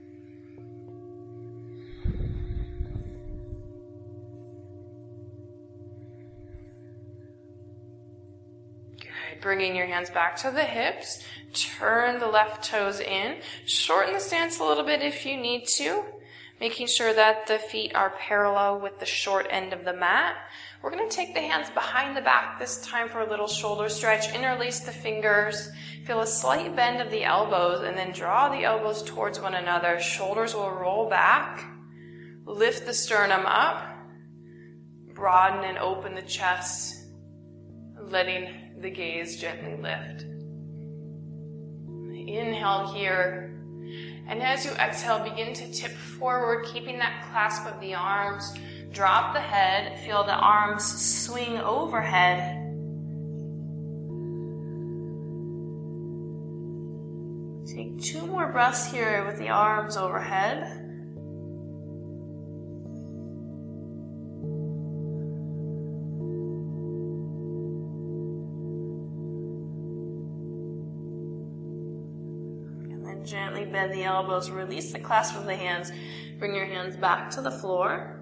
Bringing your hands back to the hips, turn the left toes in, shorten the stance a little bit if you need to, making sure that the feet are parallel with the short end of the mat. We're going to take the hands behind the back this time for a little shoulder stretch, interlace the fingers, feel a slight bend of the elbows, and then draw the elbows towards one another. Shoulders will roll back, lift the sternum up, broaden and open the chest, letting the gaze gently lift. Inhale here. And as you exhale, begin to tip forward, keeping that clasp of the arms. Drop the head. Feel the arms swing overhead. Take two more breaths here with the arms overhead. Gently bend the elbows, release the clasp of the hands, bring your hands back to the floor.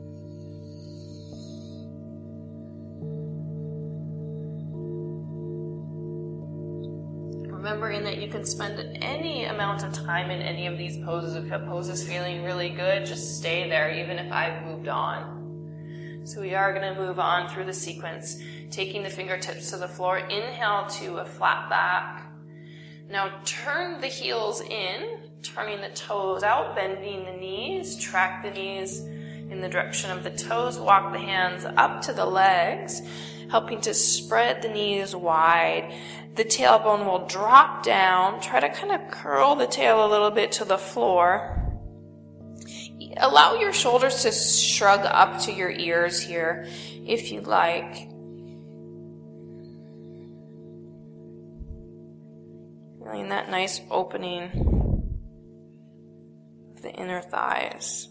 Remembering that you can spend any amount of time in any of these poses. If a pose is feeling really good, just stay there, even if I've moved on. So we are going to move on through the sequence, taking the fingertips to the floor. Inhale to a flat back. Now turn the heels in, turning the toes out, bending the knees, track the knees in the direction of the toes, walk the hands up to the legs, helping to spread the knees wide. The tailbone will drop down, try to kind of curl the tail a little bit to the floor. Allow your shoulders to shrug up to your ears here if you'd like. Feeling that nice opening of the inner thighs.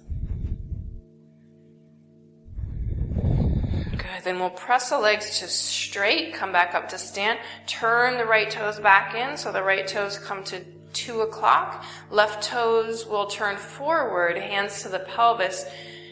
Good. Then we'll press the legs to straight, come back up to stand. Turn the right toes back in, so the right toes come to two o'clock. Left toes will turn forward, hands to the pelvis.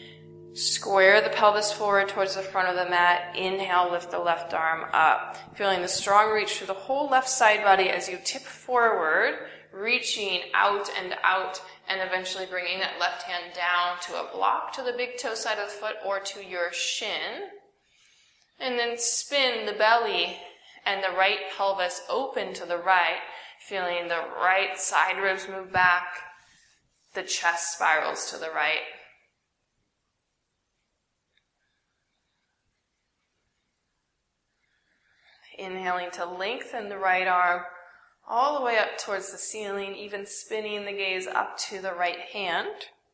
Square the pelvis forward towards the front of the mat. Inhale, lift the left arm up. Feeling the strong reach through the whole left side body as you tip forward, reaching out and out, and eventually bringing that left hand down to a block to the big toe side of the foot or to your shin. And then spin the belly and the right pelvis open to the right, feeling the right side ribs move back, the chest spirals to the right. Inhaling to lengthen the right arm all the way up towards the ceiling, even spinning the gaze up to the right hand.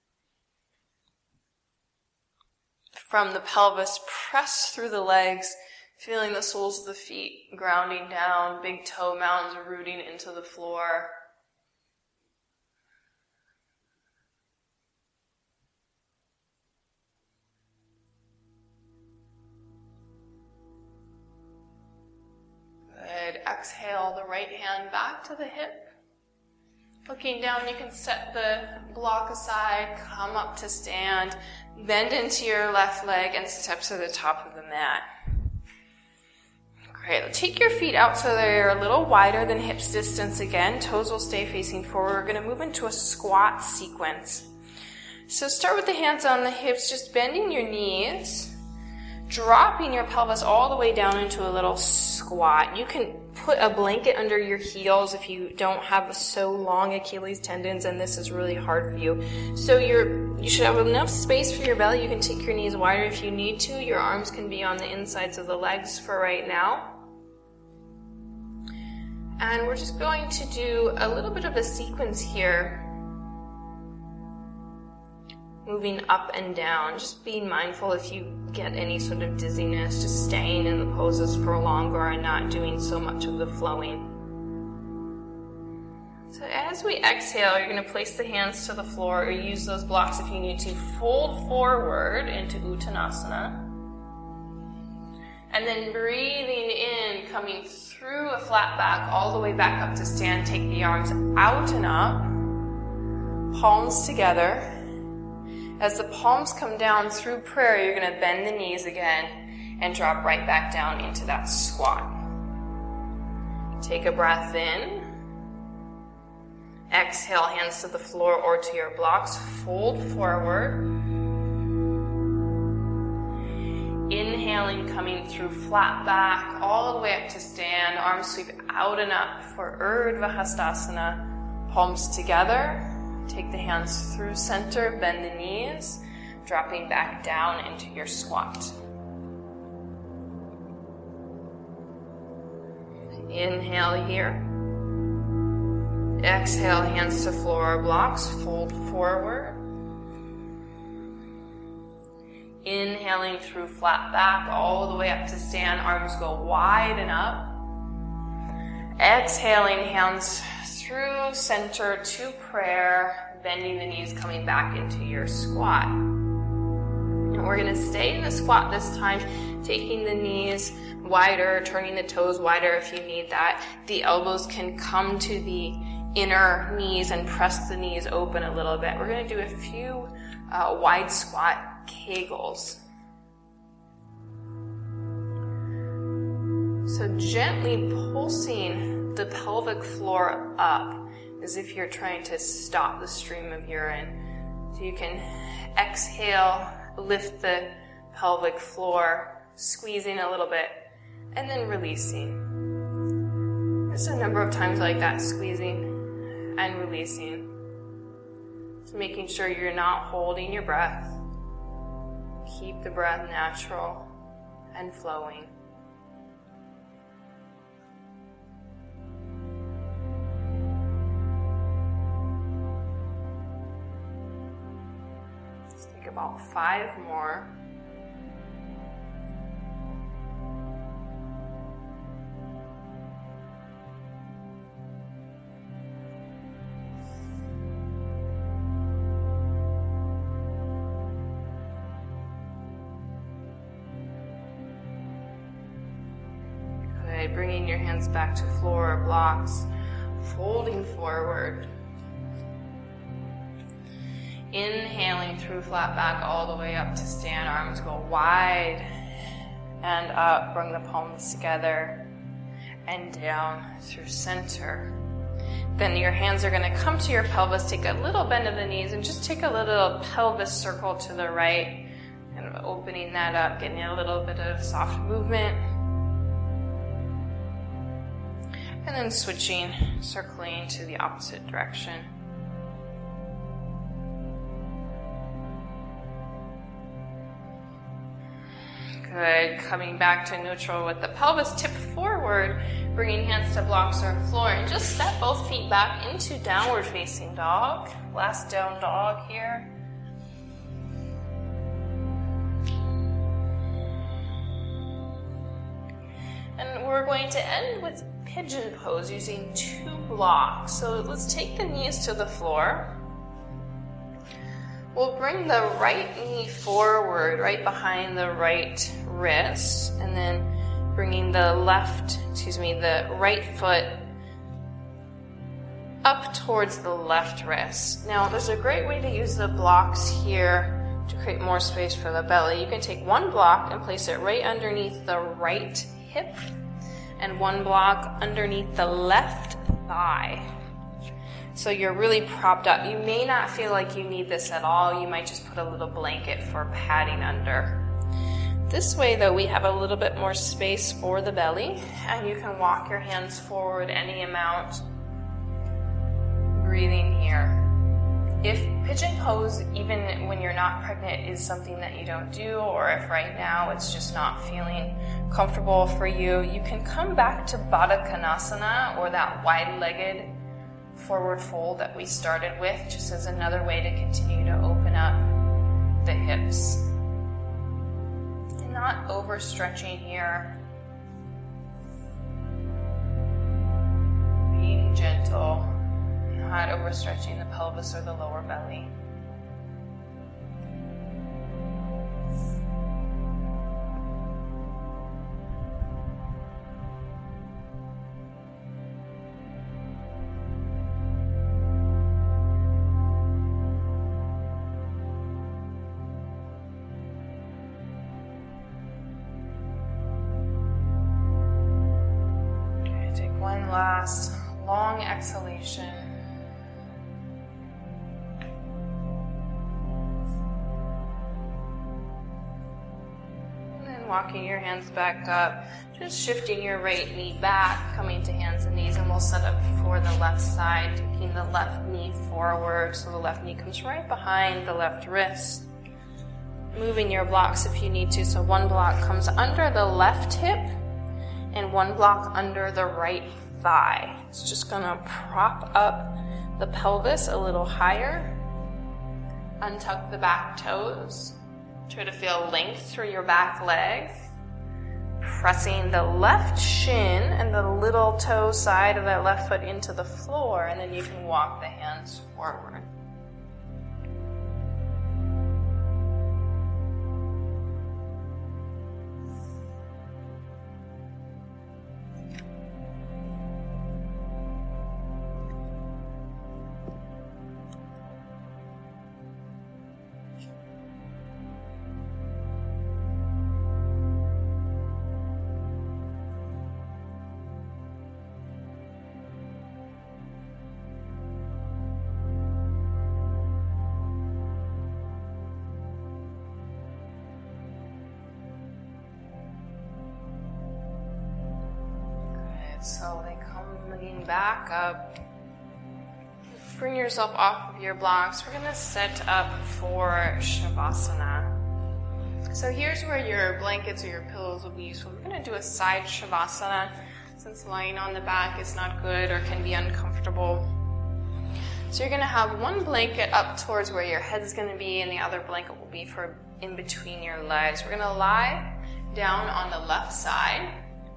From the pelvis, press through the legs, feeling the soles of the feet grounding down, big toe mounds rooting into the floor. Good. Exhale the right hand back to the hip. Looking down, you can set the block aside, come up to stand, bend into your left leg and step to the top of the mat. Great. Take your feet out so they're a little wider than hips distance again. Toes will stay facing forward. We're going to move into a squat sequence. So start with the hands on the hips, just bending your knees, dropping your pelvis all the way down into a little squat. You can put a blanket under your heels if you don't have so long Achilles tendons and this is really hard for you. So you're, you should have enough space for your belly. You can take your knees wider if you need to. Your arms can be on the insides of the legs for right now. And we're just going to do a little bit of a sequence here, moving up and down, just being mindful if you get any sort of dizziness, just staying in the poses for longer and not doing so much of the flowing. So as we exhale, you're going to place the hands to the floor or use those blocks if you need to. Fold forward into Uttanasana. And then breathing in, coming through a flat back all the way back up to stand. Take the arms out and up, palms together. As the palms come down through prayer, you're going to bend the knees again and drop right back down into that squat. Take a breath in. Exhale, hands to the floor or to your blocks. Fold forward. Inhaling, coming through flat back all the way up to stand. Arms sweep out and up for Urdhva Hastasana. Palms together. Take the hands through center, bend the knees, dropping back down into your squat. Inhale here. Exhale, hands to floor blocks, fold forward. Inhaling through flat back all the way up to stand, arms go wide and up. Exhaling, hands through center to prayer, bending the knees, coming back into your squat. And we're going to stay in the squat this time, taking the knees wider, turning the toes wider if you need that. The elbows can come to the inner knees and press the knees open a little bit. We're going to do a few uh, wide squat Kegels. So gently pulsing the pelvic floor up as if you're trying to stop the stream of urine. So you can exhale, lift the pelvic floor, squeezing a little bit, and then releasing. There's a number of times like that, squeezing and releasing. Just making sure you're not holding your breath. Keep the breath natural and flowing. Let's take about five more. Bringing your hands back to floor or blocks, folding forward. Inhaling through flat back all the way up to stand. Arms go wide and up. Bring the palms together and down through center. Then your hands are going to come to your pelvis. Take a little bend of the knees and just take a little pelvis circle to the right. Kind of opening that up, getting a little bit of soft movement. And then switching, circling to the opposite direction. Good. Coming back to neutral with the pelvis tip forward, bringing hands to blocks or floor, and just step both feet back into downward facing dog. Last down dog here. And we're going to end with pigeon pose using two blocks. So let's take the knees to the floor. We'll bring the right knee forward, right behind the right wrist, and then bringing the left, excuse me, the right foot up towards the left wrist. Now, there's a great way to use the blocks here to create more space for the belly. You can take one block and place it right underneath the right hip, and one block underneath the left thigh. So you're really propped up. You may not feel like you need this at all. You might just put a little blanket for padding under. This way, though, we have a little bit more space for the belly, and you can walk your hands forward any amount. Breathing here. If pigeon pose, even when you're not pregnant, is something that you don't do, or if right now it's just not feeling comfortable for you, you can come back to Baddha Konasana, or that wide-legged forward fold that we started with, just as another way to continue to open up the hips. And not overstretching here. Being gentle, not overstretching the pelvis or the lower belly. Last long exhalation. And then walking your hands back up, just shifting your right knee back, coming to hands and knees, and we'll set up for the left side, taking the left knee forward so the left knee comes right behind the left wrist. Moving your blocks if you need to, so one block comes under the left hip and one block under the right thigh. It's just going to prop up the pelvis a little higher. Untuck the back toes. Try to feel length through your back leg. Pressing the left shin and the little toe side of that left foot into the floor, and then you can walk the hands forward. Slowly coming back up. Bring yourself off of your blocks. We're going to set up for Shavasana. So here's where your blankets or your pillows will be useful. We're going to do a side Shavasana, since lying on the back is not good or can be uncomfortable. So you're going to have one blanket up towards where your head is going to be, and the other blanket will be for in between your legs. We're going to lie down on the left side,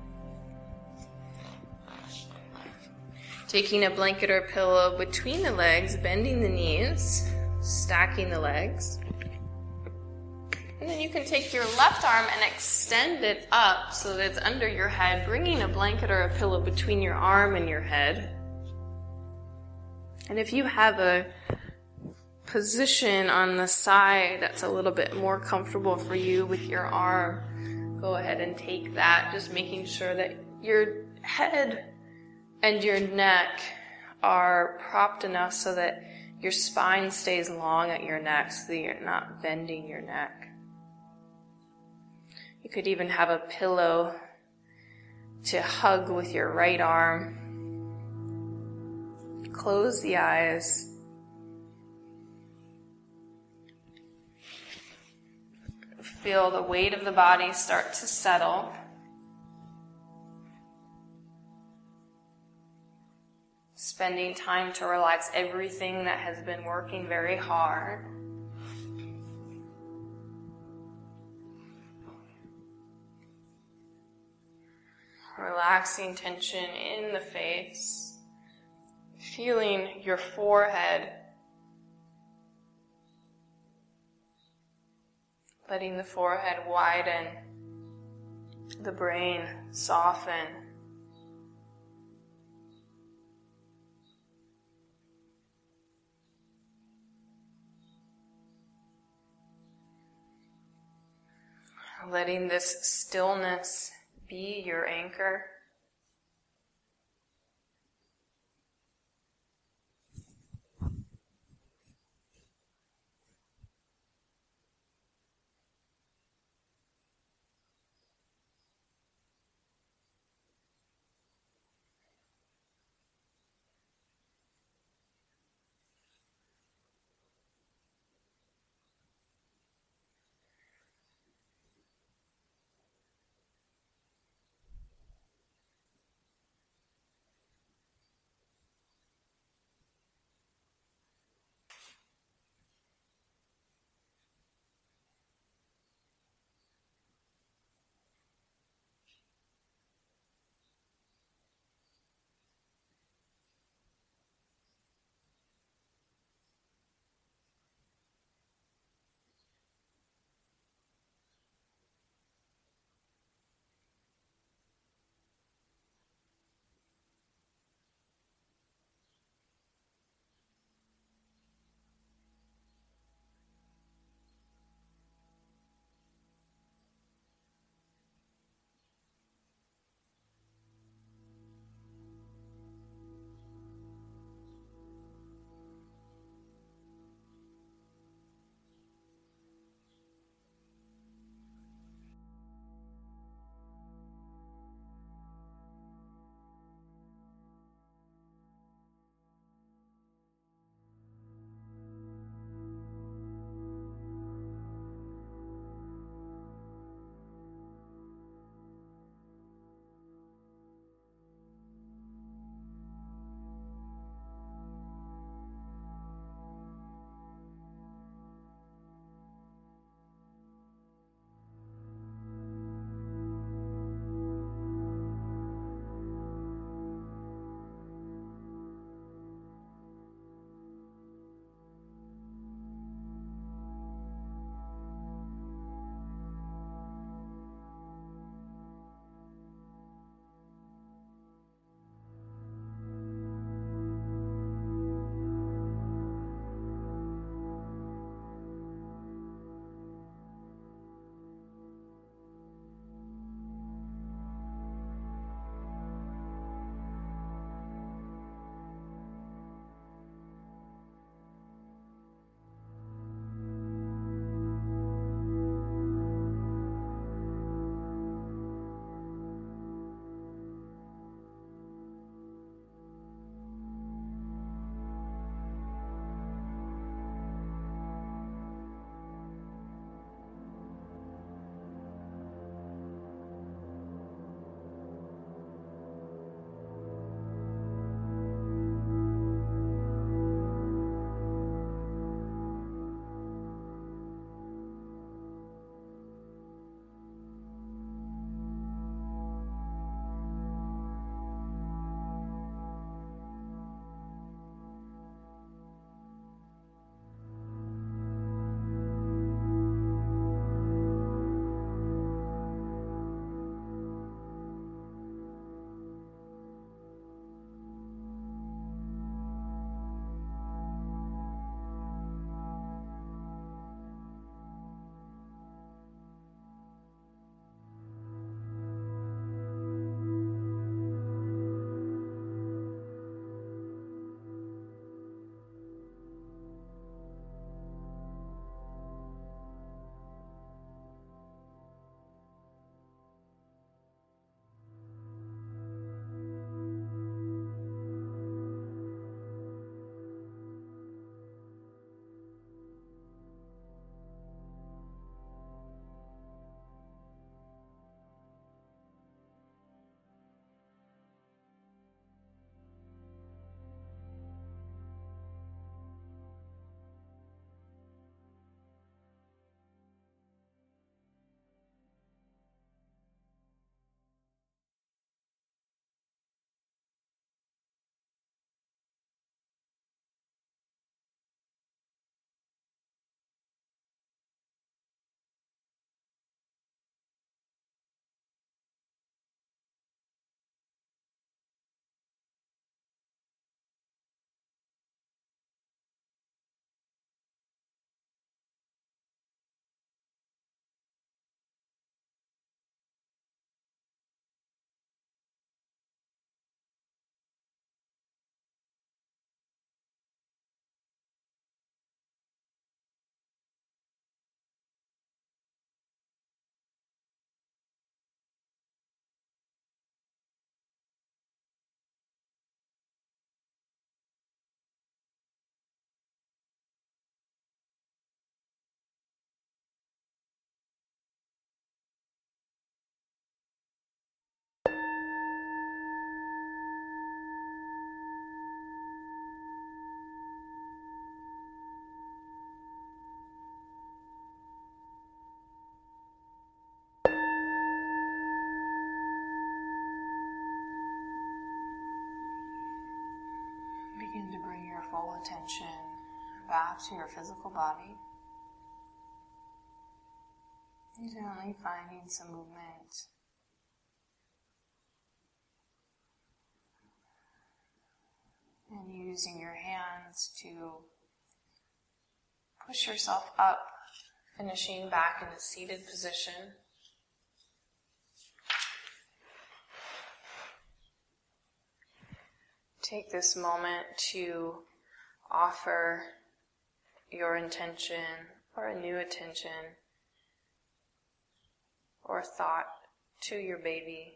taking a blanket or pillow between the legs, bending the knees, stacking the legs. And then you can take your left arm and extend it up so that it's under your head, bringing a blanket or a pillow between your arm and your head. And if you have a position on the side that's a little bit more comfortable for you with your arm, go ahead and take that, just making sure that your head and your neck are propped enough so that your spine stays long at your neck so that you're not bending your neck. You could even have a pillow to hug with your right arm. Close the eyes. Feel the weight of the body start to settle. Spending time to relax everything that has been working very hard. Relaxing tension in the face. Feeling your forehead. Letting the forehead widen. The brain soften. Letting this stillness be your anchor. attention back to your physical body. Gently finding some movement. And using your hands to push yourself up, finishing back in a seated position. Take this moment to offer your intention or a new attention or thought to your baby,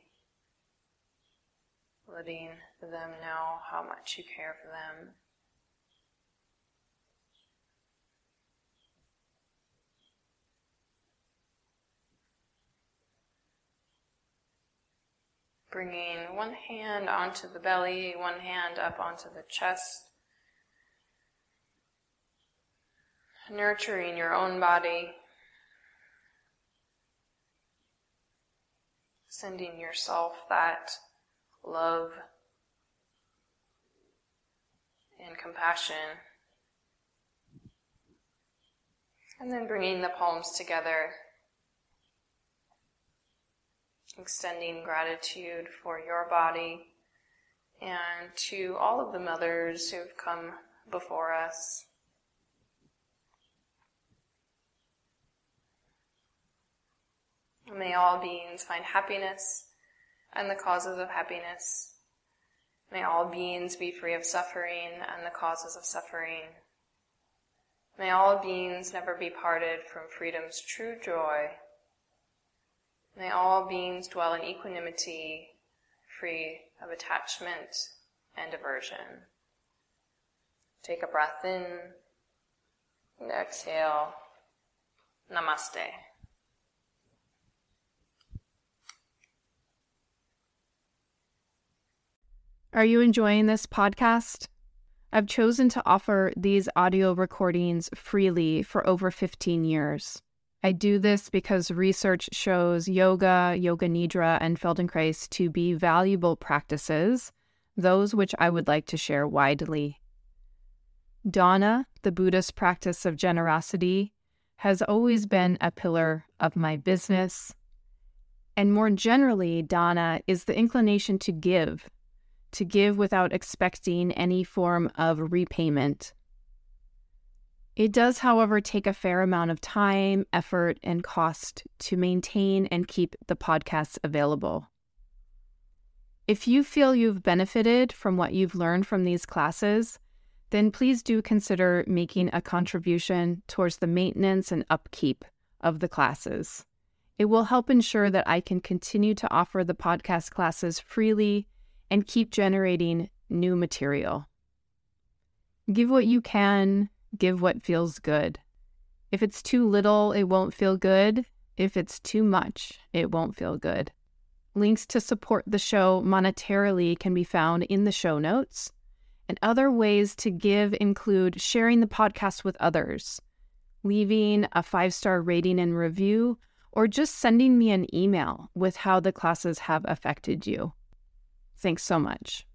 letting them know how much you care for them. Bringing one hand onto the belly, one hand up onto the chest. Nurturing your own body. Sending yourself that love and compassion. And then bringing the palms together. Extending gratitude for your body and to all of the mothers who have come before us. May all beings find happiness and the causes of happiness. May all beings be free of suffering and the causes of suffering. May all beings never be parted from freedom's true joy. May all beings dwell in equanimity, free of attachment and aversion. Take a breath in and exhale. Namaste. Are you enjoying this podcast? I've chosen to offer these audio recordings freely for over fifteen years. I do this because research shows yoga, yoga nidra, and Feldenkrais to be valuable practices, those which I would like to share widely. Dana, the Buddhist practice of generosity, has always been a pillar of my business. And more generally, Dana is the inclination to give, to give without expecting any form of repayment. It does, however, take a fair amount of time, effort, and cost to maintain and keep the podcasts available. If you feel you've benefited from what you've learned from these classes, then please do consider making a contribution towards the maintenance and upkeep of the classes. It will help ensure that I can continue to offer the podcast classes freely and keep generating new material. Give what you can. Give what feels good. If it's too little, it won't feel good. If it's too much, it won't feel good. Links to support the show monetarily can be found in the show notes. And other ways to give include sharing the podcast with others, leaving a five-star rating and review, or just sending me an email with how the classes have affected you. Thanks so much.